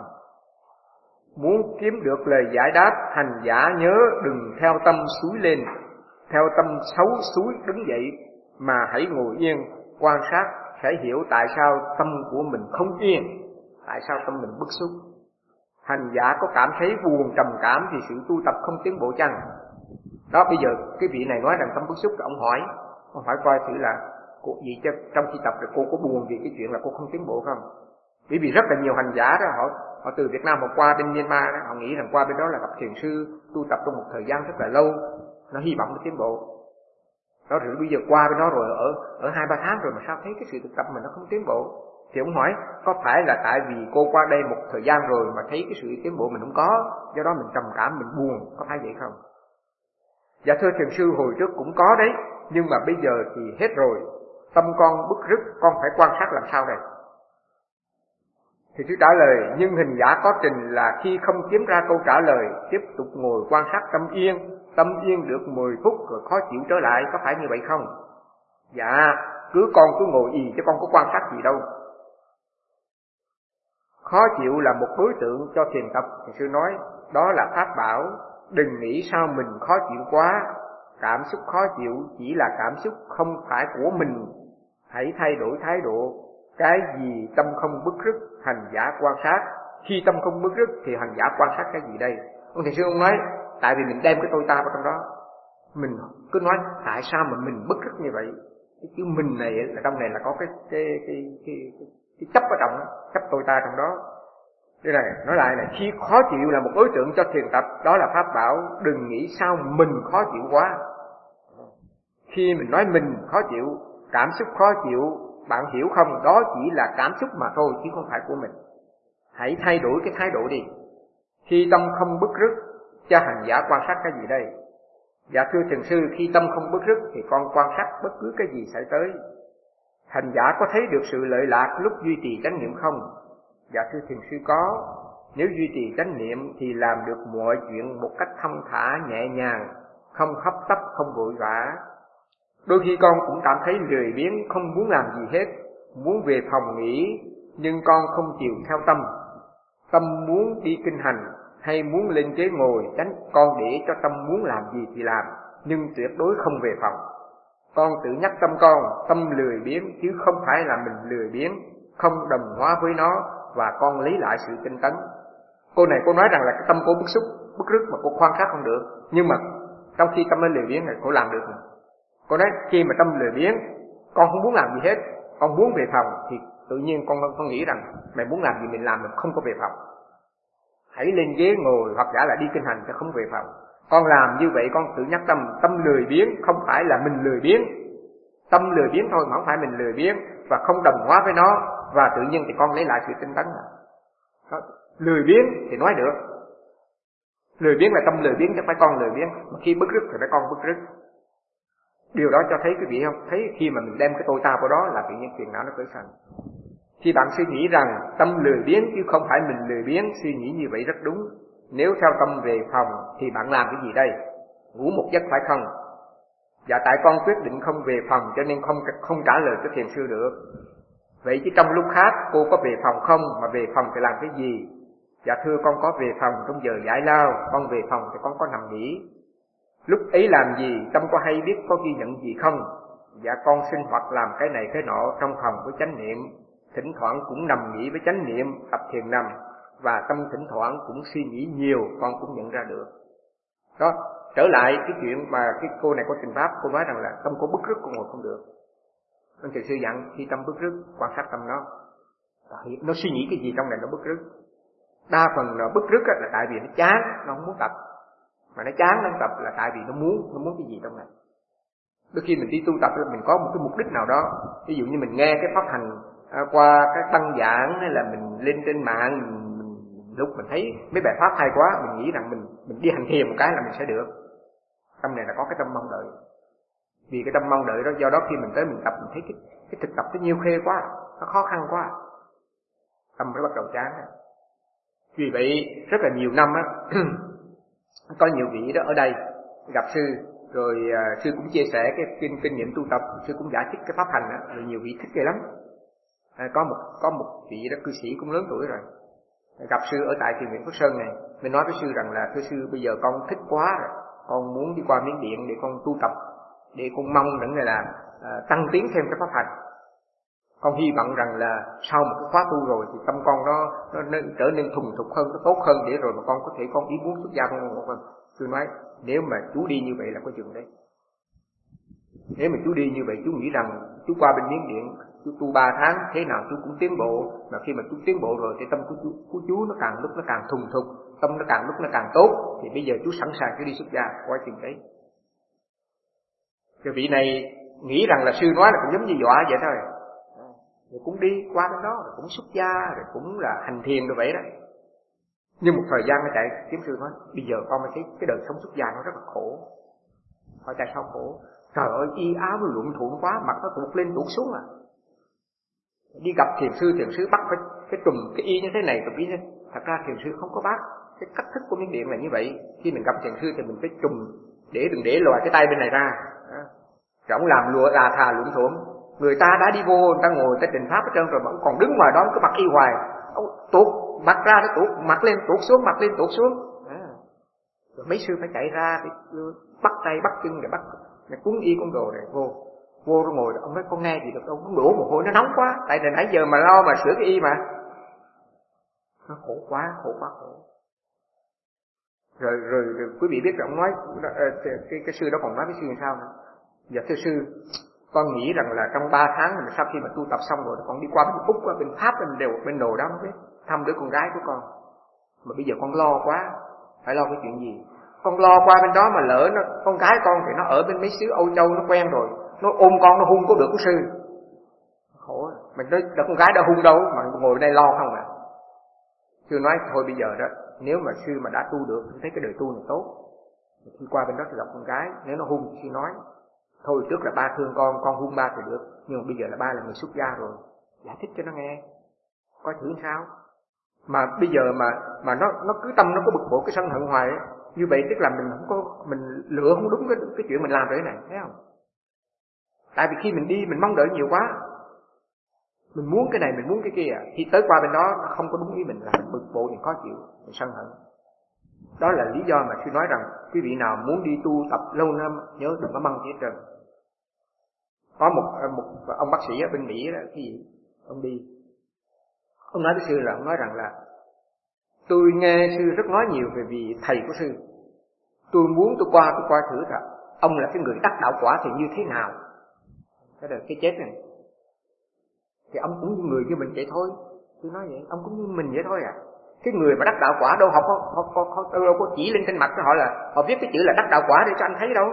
Muốn kiếm được lời giải đáp, hành giả nhớ đừng theo tâm xúi lên, theo tâm xấu xúi đứng dậy, mà hãy ngồi yên, quan sát, sẽ hiểu tại sao tâm của mình không yên, tại sao tâm mình bức xúc. Hành giả có cảm thấy buồn trầm cảm thì sự tu tập không tiến bộ chăng? Đó, bây giờ cái vị này nói rằng tâm bức xúc, ông hỏi coi thử là cô gì chứ trong khi tập rồi cô có buồn vì cái chuyện là cô không tiến bộ không? Bởi vì rất là nhiều hành giả đó, họ từ Việt Nam họ qua bên Myanmar đó, họ nghĩ rằng qua bên đó là gặp thiền sư tu tập trong một thời gian rất là lâu, nó hy vọng nó tiến bộ. Đó, rồi bây giờ qua bên đó rồi ở 2-3 tháng rồi mà sao thấy cái sự thực tập mình nó không tiến bộ? Thì ông hỏi có phải là tại vì cô qua đây một thời gian rồi mà thấy cái sự tiến bộ mình không có, do đó mình trầm cảm, mình buồn, có phải vậy không? Dạ thưa thiền sư, hồi trước cũng có đấy, nhưng mà bây giờ thì hết rồi. Tâm con bứt rứt, con phải quan sát làm sao đây? Thì sư trả lời, nhưng hành giả có trình là khi không kiếm ra câu trả lời, tiếp tục ngồi quan sát tâm yên được 10 phút rồi khó chịu trở lại, có phải như vậy không? Dạ, con cứ ngồi chứ con có quan sát gì đâu. Khó chịu là một đối tượng cho thiền tập, thì sư nói, đó là pháp bảo, đừng nghĩ sao mình khó chịu quá, cảm xúc khó chịu chỉ là cảm xúc không phải của mình, hãy thay đổi thái độ. Cái gì tâm không bứt rứt, hành giả quan sát. Khi tâm không bứt rứt thì hành giả quan sát cái gì đây? Ông thầy sư ông nói, tại vì mình đem cái tôi ta vào trong đó. Mình cứ nói tại sao mà mình bứt rứt như vậy? Cái chữ mình này là trong này là có cái chấp ở trong đó, chấp tôi ta trong đó. Đây này, nói lại này, khi khó chịu là một đối tượng cho thiền tập, đó là pháp bảo, đừng nghĩ sao mình khó chịu quá. Khi mình nói mình khó chịu, cảm xúc khó chịu, bạn hiểu không? Đó chỉ là cảm xúc mà thôi, chứ không phải của mình. Hãy thay đổi cái thái độ đi. Khi tâm không bứt rứt, cho hành giả quan sát cái gì đây? Dạ thưa thiền sư, khi tâm không bứt rứt thì con quan sát bất cứ cái gì xảy tới. Hành giả có thấy được sự lợi lạc lúc duy trì chánh niệm không? Dạ thưa thiền sư có. Nếu duy trì chánh niệm thì làm được mọi chuyện một cách thông thả nhẹ nhàng, không hấp tấp, không vội vã. Đôi khi con cũng cảm thấy lười biếng, không muốn làm gì hết, muốn về phòng nghỉ, nhưng con không chịu theo tâm. Tâm muốn đi kinh hành hay muốn lên ghế ngồi, tránh con để cho tâm muốn làm gì thì làm, nhưng tuyệt đối không về phòng. Con tự nhắc tâm lười biếng chứ không phải là mình lười biếng, không đồng hóa với nó, và con lấy lại sự tinh tấn. Cô này cô nói rằng là cái tâm cô bức xúc, bức rứt mà cô quan sát không được, nhưng mà trong khi tâm nó lười biếng này cô làm được rồi. Cô nói khi mà tâm lười biếng, con không muốn làm gì hết, con muốn về phòng, thì tự nhiên con nghĩ rằng mày muốn làm gì mình làm, mình không có về phòng. Hãy lên ghế ngồi hoặc giả là đi kinh hành cho không về phòng. Con làm như vậy con tự nhắc tâm lười biếng không phải là mình lười biếng. Tâm lười biếng thôi mà không phải mình lười biếng, và không đồng hóa với nó, và tự nhiên thì con lấy lại sự tinh tấn. Lười biếng thì nói được. Lười biếng là tâm lười biếng chứ không phải con lười biếng. Mà khi bứt rứt thì phải con bứt rứt. Điều đó cho thấy quý vị không? Thấy khi mà mình đem cái tôi ta vào đó là tự nhiên phiền não nó khởi sanh. Khi bạn suy nghĩ rằng tâm lười biếng chứ không phải mình lười biếng, suy nghĩ như vậy rất đúng. Nếu theo tâm về phòng thì bạn làm cái gì đây? Ngủ một giấc phải không? Dạ tại con quyết định không về phòng cho nên không trả lời cho thiền sư được. Vậy chứ trong lúc khác cô có về phòng không, mà về phòng thì làm cái gì? Dạ thưa con có về phòng trong giờ giải lao, con về phòng thì con có nằm nghỉ. Lúc ấy làm gì, tâm có hay biết có ghi nhận gì không? Dạ con sinh hoạt làm cái này cái nọ trong phòng với chánh niệm, thỉnh thoảng cũng nằm nghỉ với chánh niệm, tập thiền nằm, và tâm thỉnh thoảng cũng suy nghĩ nhiều, con cũng nhận ra được. Đó, trở lại cái chuyện mà cái cô này có trình pháp, cô nói rằng là tâm cô bứt rứt, cô ngồi không được. Ông thiền sư dặn khi tâm bứt rứt, quan sát tâm nó suy nghĩ cái gì trong này nó bứt rứt. Đa phần nó bứt rứt là tại vì nó chán, nó không muốn tập. Mà nó chán nó tập là tại vì nó muốn cái gì trong này. Đôi khi mình đi tu tập là mình có một cái mục đích nào đó. Ví dụ như mình nghe cái pháp hành qua cái băng giảng, hay là mình lên trên mạng, lúc mình thấy mấy bài pháp hay quá, mình nghĩ rằng mình đi hành thiền một cái là mình sẽ được. Tâm này là có cái tâm mong đợi. Vì cái tâm mong đợi đó, do đó khi mình tới mình tập, mình thấy cái thực tập nó nhiêu khê quá, nó khó khăn quá, tâm nó bắt đầu chán. Vì vậy rất là nhiều năm á có nhiều vị đó ở đây gặp sư, rồi sư cũng chia sẻ cái kinh nghiệm tu tập, sư cũng giải thích cái pháp hành á, rồi nhiều vị thích ghê lắm. Có một vị đó cư sĩ cũng lớn tuổi rồi, gặp sư ở tại thiền viện Phước Sơn này, mình nói với sư rằng là thưa sư, bây giờ con thích quá rồi, con muốn đi qua Miến Điện để con tu tập, để con mong rằng là tăng tiến thêm cái pháp hành. Con hy vọng rằng là sau một cái khóa tu rồi thì tâm con nó trở nên thuần thục hơn, nó tốt hơn, để rồi mà con có thể con ý muốn xuất gia con một phần. Tôi nói nếu mà chú đi như vậy là có chừng đấy. Nếu mà chú đi như vậy, chú nghĩ rằng chú qua bên Miến Điện, chú tu 3 tháng thế nào chú cũng tiến bộ, mà khi mà chú tiến bộ rồi thì tâm của chú nó càng lúc nó càng thuần thục, tâm nó càng lúc nó càng tốt, thì bây giờ chú sẵn sàng chú đi xuất gia, quá chừng đấy. Cái vị này nghĩ rằng là sư nói là cũng giống như dọa vậy thôi. Rồi cũng đi qua bên đó, rồi cũng xuất gia, rồi cũng là hành thiền rồi vậy đó. Nhưng một thời gian nó chạy, kiếm sư nói, bây giờ con mới thấy cái đời sống xuất gia nó rất là khổ. Hỏi tại sao khổ? Trời ơi, y áo nó luộm thuộm quá, mặt nó tuột lên tuột xuống à. Đi gặp thiền sư bắt phải cái trùm cái y như thế này, trùm y như thế. Thật ra thiền sư không có bắt. Cái cách thức của Miến Điện là như vậy. Khi mình gặp thiền sư thì mình phải trùm, đừng để lòi cái tay bên này ra. Rồi ông làm lụa là thà luộm thuộm. Người ta đã đi vô, người ta ngồi, người ta trình pháp ở trơn rồi mà ông còn đứng ngoài đó cứ mặc y hoài. Ông tuột mặt ra, nó tuột mặt lên tuột xuống, mặt lên tuột xuống. Rồi mấy sư phải chạy ra để bắt tay bắt chân để bắt cuốn y con đồ này vô rồi ngồi. Ông nói con nghe gì được đâu, nó đổ mồ hôi, nó nóng quá, tại vì nãy giờ mà lo mà sửa cái y mà nó khổ quá. Rồi quý vị biết rồi, ông nói cái sư đó còn nói với sư làm sao nữa. Dạ thưa sư, con nghĩ rằng là trong 3 tháng mà sau khi mà tu tập xong rồi, con đi qua bên Úc, bên Pháp, bên đồ đó mới thăm đứa con gái của con. Mà bây giờ con lo quá, phải lo cái chuyện gì? Con lo qua bên đó mà lỡ con gái con thì nó ở bên mấy xứ Âu Châu, nó quen rồi, nó ôm con nó hung có được của sư. Khổ, mình nói con gái đã hung đâu mà ngồi đây lo không à. Sư nói thôi bây giờ đó, nếu mà sư mà đã tu được, thấy cái đời tu này tốt, khi qua bên đó thì gặp con gái, nếu nó hung thì sư nói thôi trước là ba thương con hung ba thì được, nhưng mà bây giờ là ba là người xuất gia rồi, giải thích cho nó nghe, coi thử sao. Mà bây giờ mà nó cứ tâm nó có bực bội cái sân hận hoài ấy, như vậy tức là mình lựa không đúng cái chuyện mình làm rồi này, thấy không? Tại vì khi mình đi mình mong đợi nhiều quá, mình muốn cái này mình muốn cái kia, khi tới qua bên đó nó không có đúng ý mình là mình bực bội, mình khó chịu, mình sân hận. Đó là lý do mà sư nói rằng quý vị nào muốn đi tu tập lâu năm nhớ đừng có mong gì hết trơn. Có một ông bác sĩ ở bên Mỹ đó, cái gì ông đi, ông nói với sư là ông nói rằng là tôi nghe sư rất nói nhiều về vị thầy của sư, tôi muốn tôi qua thử rằng ông là cái người đắc đạo quả thì như thế nào. Cái là cái chết này thì ông cũng như người như mình vậy thôi. Tôi nói vậy, ông cũng như mình vậy thôi à. Cái người mà đắc đạo quả đâu đâu có chỉ lên trên mặt của họ là họ viết cái chữ là đắc đạo quả để cho anh thấy đâu.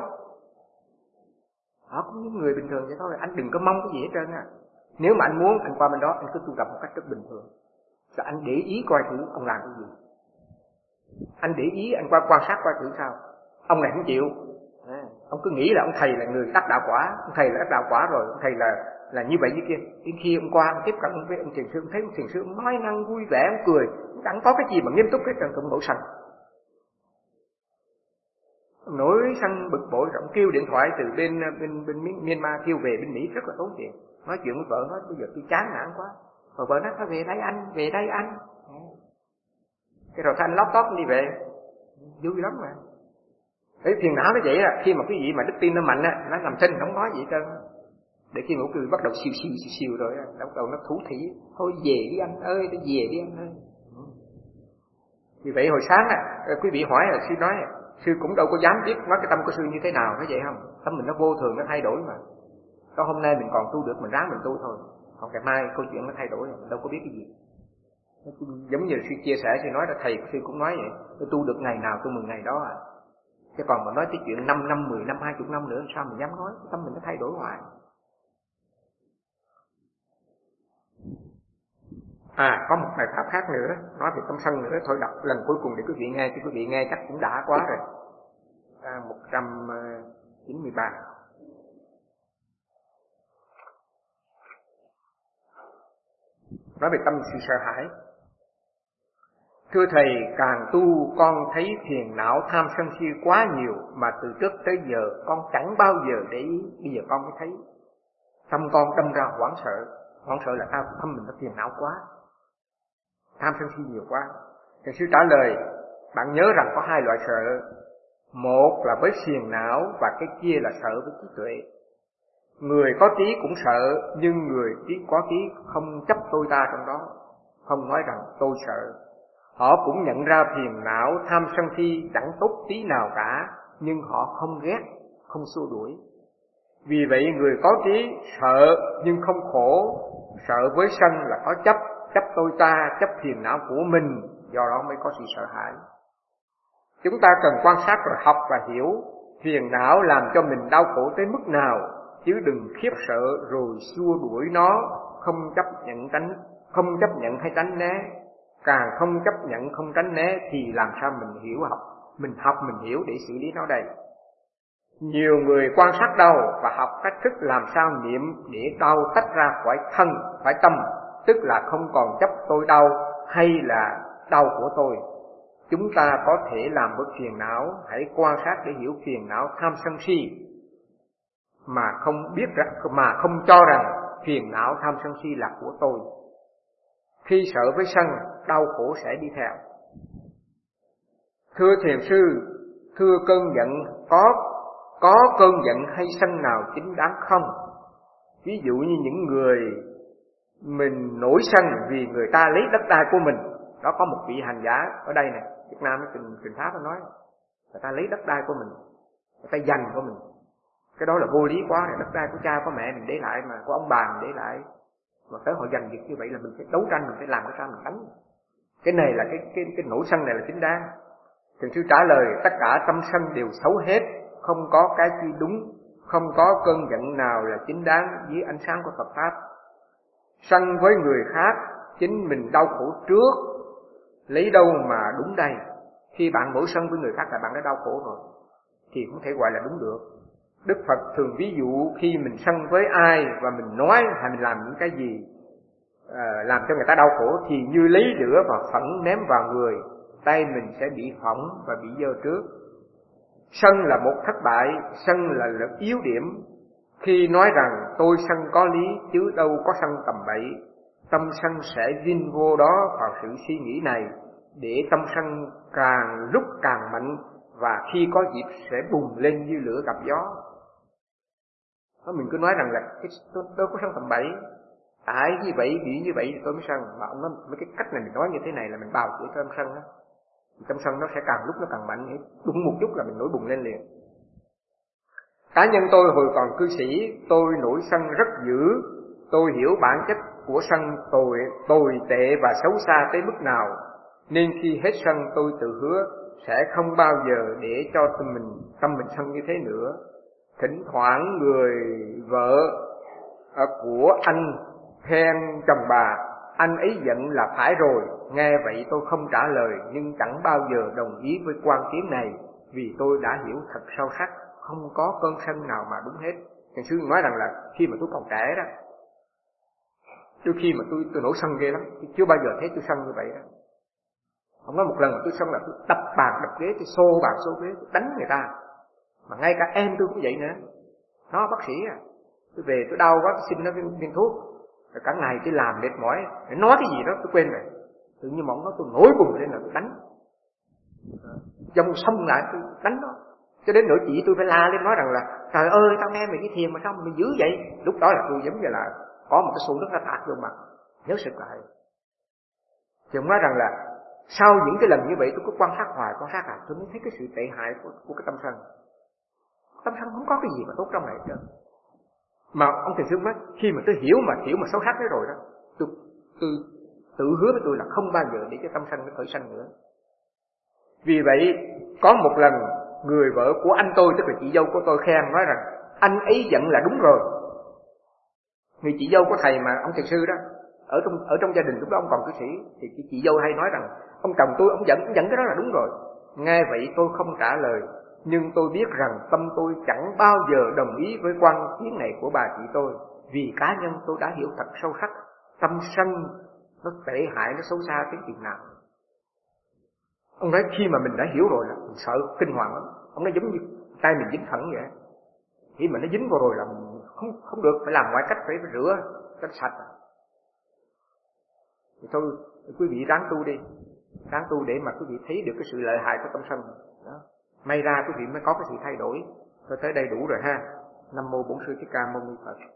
Họ cũng như người bình thường vậy thôi, anh đừng có mong cái gì hết trơn á. Nếu mà anh muốn, anh qua bên đó anh cứ tu tập một cách rất bình thường. Rồi anh để ý coi thử ông làm cái gì. Anh để ý, anh quan sát coi thử sao. Ông này không chịu. Ông cứ nghĩ là ông thầy là người đắc đạo quả, ông thầy là đắc đạo quả rồi, ông thầy là là như vậy như kia. Đến khi hôm qua tiếp cận với ông thiền sư, thấy ông thiền sư nói năng vui vẻ, ông cười, chẳng có cái gì mà nghiêm túc hết, ông nổi sân. Ông nổi sân bực bội, ông kêu điện thoại từ bên Myanmar kêu về bên Mỹ rất là tốn tiền. Nói chuyện với vợ, nói bây giờ tôi chán nản quá. Rồi vợ nói thôi về đây anh. Cái rồi anh lót tóp đi về, vui lắm mà. Cái phiền não nó vậy á, khi mà quý vị mà đức tin nó mạnh á, nó làm thinh không nói gì hết trơn. Để khi ngủ cười bắt đầu siêu rồi, bắt đầu nó thủ thỉ, thôi về đi anh ơi, tôi về đi anh ơi. Vì vậy hồi sáng á, quý vị hỏi là sư nói, sư cũng đâu có dám biết nói cái tâm của sư như thế nào, phải vậy không? Tâm mình nó vô thường, nó thay đổi mà. Có hôm nay mình còn tu được, mình ráng mình tu thôi. Còn ngày mai câu chuyện nó thay đổi, mình đâu có biết cái gì. Giống như sư chia sẻ, sư nói là thầy sư cũng nói vậy, tôi tu được ngày nào tôi mừng ngày đó à. Chứ còn mà nói cái chuyện 5 năm, 10 năm, 20 năm nữa sao mình dám nói, tâm mình nó thay đổi hoài. Có một bài pháp khác nữa, nói về tâm sân nữa, thôi đọc lần cuối cùng để quý vị nghe, chứ quý vị nghe chắc cũng đã quá rồi. 193. Nói về tâm sự sợ hãi. Thưa thầy, càng tu con thấy phiền não tham sân si quá nhiều mà từ trước tới giờ con chẳng bao giờ để ý, bây giờ con mới thấy. Tâm con đâm ra hoảng sợ là tâm mình nó phiền não quá, tham sân si nhiều quá. Thầy sư trả lời, bạn nhớ rằng có hai loại sợ, một là với phiền não và cái kia là sợ với trí tuệ. Người có trí cũng sợ, nhưng người có trí không chấp tôi ta trong đó, không nói rằng tôi sợ. Họ cũng nhận ra phiền não, tham sân si chẳng tốt tí nào cả, nhưng họ không ghét, không xua đuổi. Vì vậy người có trí sợ nhưng không khổ, sợ với sân là có chấp tôi ta, chấp phiền não của mình, do đó mới có sự sợ hãi. Chúng ta cần quan sát rồi học và hiểu phiền não làm cho mình đau khổ tới mức nào, chứ đừng khiếp sợ rồi xua đuổi nó, không chấp nhận hay tránh né. Càng không chấp nhận không tránh né thì làm sao mình hiểu mình hiểu để xử lý nó đây. Nhiều người quan sát đau và học cách thức làm sao niệm để đau tách ra khỏi thân, khỏi tâm, tức là không còn chấp tôi đau hay là đau của tôi. Chúng ta có thể làm với phiền não, hãy quan sát để hiểu phiền não tham sân si, mà không cho rằng phiền não tham sân si là của tôi. Khi sợ với sân, đau khổ sẽ đi theo. Thưa thiền sư, thưa cơn giận có cơn giận hay sân nào chính đáng không? Ví dụ như những người mình nổi sân vì người ta lấy đất đai của mình. Đó, có một vị hành giả ở đây này, Việt Nam cái Trình Pháp nó nói, người ta lấy đất đai của mình, người ta giành của mình. Cái đó là vô lý quá, đất đai của cha của mẹ mình để lại mà, của ông bà mình để lại, mà tới họ giành việc như vậy là mình phải đấu tranh, mình phải làm cái sao mình đánh. Cái này là cái nổi sân này là chính đáng. Thiền sư trả lời, tất cả tâm sân đều xấu hết, không có cái chi đúng, không có cơn giận nào là chính đáng dưới ánh sáng của Phật pháp. Sân với người khác, chính mình đau khổ trước, lấy đâu mà đúng đây. Khi bạn nổi sân với người khác là bạn đã đau khổ rồi, thì không thể gọi là đúng được. Đức Phật thường ví dụ khi mình sân với ai và mình nói hay mình làm những cái gì làm cho người ta đau khổ, thì như lấy lửa và phẫn ném vào người, tay mình sẽ bị phỏng và bị dơ trước. Sân là một thất bại, sân là yếu điểm. Khi nói rằng tôi sân có lý chứ đâu có sân tầm bậy, tâm sân sẽ vin vô đó vào sự suy nghĩ này, để tâm sân càng lúc càng mạnh, và khi có dịp sẽ bùng lên như lửa gặp gió. Đó, mình cứ nói rằng là tôi có sân tầm bậy, tại như vậy, bị như vậy thì tôi mới sân. Mà ông nói mấy cái cách này mình nói như thế này là mình bào chữa cho tâm sân đó. Tâm sân nó sẽ càng lúc nó càng mạnh, đúng một chút là mình nổi bùng lên liền. Cá nhân tôi hồi còn cư sĩ, tôi nổi sân rất dữ. Tôi hiểu bản chất của sân tồi tệ và xấu xa tới mức nào, nên khi hết sân tôi tự hứa sẽ không bao giờ để cho tâm mình sân như thế nữa. Thỉnh thoảng người vợ của anh khen chồng bà, anh ấy giận là phải rồi. Nghe vậy tôi không trả lời, nhưng chẳng bao giờ đồng ý với quan điểm này, vì tôi đã hiểu thật sâu sắc, không có cơn sân nào mà đúng hết. Thiền sư nói rằng là khi mà tôi còn trẻ đó, Đôi khi mà tôi nổi sân ghê lắm, tôi chưa bao giờ thấy tôi sân như vậy đó. Không có một lần mà tôi sân là tôi đập bàn đập ghế, tôi xô bàn xô ghế, tôi đánh người ta. Mà ngay cả em tôi cũng vậy nữa. Nó bác sĩ à, tôi về tôi đau quá, tôi xin nó viên thuốc. Rồi cả ngày tôi làm mệt mỏi, để nói cái gì đó tôi quên rồi. Tự nhiên mà ông nói tôi nổi bùng lên là tôi đánh. Dòng xông lại tôi đánh nó. Cho đến nỗi chị tôi phải la lên nói rằng là trời ơi tao nghe mày cái thiền mà sao mày dữ vậy. Lúc đó là tôi giống như là có một cái xô nước nó tạt vô mặt, nhớ sực lại. Thì ông nói rằng là sau những cái lần như vậy tôi cứ quan sát hoài tôi mới thấy cái sự tệ hại của cái tâm sân. Tâm sân không có cái gì mà tốt trong này hết. Mà ông Thiền Sư nói khi mà tôi hiểu mà sâu sắc đấy rồi đó, tôi tự hứa với tôi là không bao giờ để cho tâm sân nó khởi sanh nữa. Vì vậy có một lần người vợ của anh tôi, tức là chị dâu của tôi, khen nói rằng anh ấy giận là đúng rồi. Người chị dâu của thầy mà ông Thiền Sư đó, ở trong gia đình lúc đó ông còn cư sĩ, thì chị dâu hay nói rằng ông chồng tôi ông giận cái đó là đúng rồi. Nghe vậy tôi không trả lời, nhưng tôi biết rằng tâm tôi chẳng bao giờ đồng ý với quan kiến này của bà chị tôi, vì cá nhân tôi đã hiểu thật sâu sắc tâm sân nó tệ hại, nó xấu xa tới chừng nào. Ông nói khi mà mình đã hiểu rồi là mình sợ kinh hoàng lắm. Ông nói giống như tay mình dính phẳng vậy. Khi mà nó dính vào rồi là mình không được, phải làm mọi cách, phải rửa cho nó sạch. Thì thôi quý vị ráng tu để mà quý vị thấy được cái sự lợi hại của tâm sân đó. May ra quý vị mới có cái sự thay đổi. Tôi tới đây đủ rồi ha. Nam mô Bổn Sư Thích Ca Mâu Ni Phật.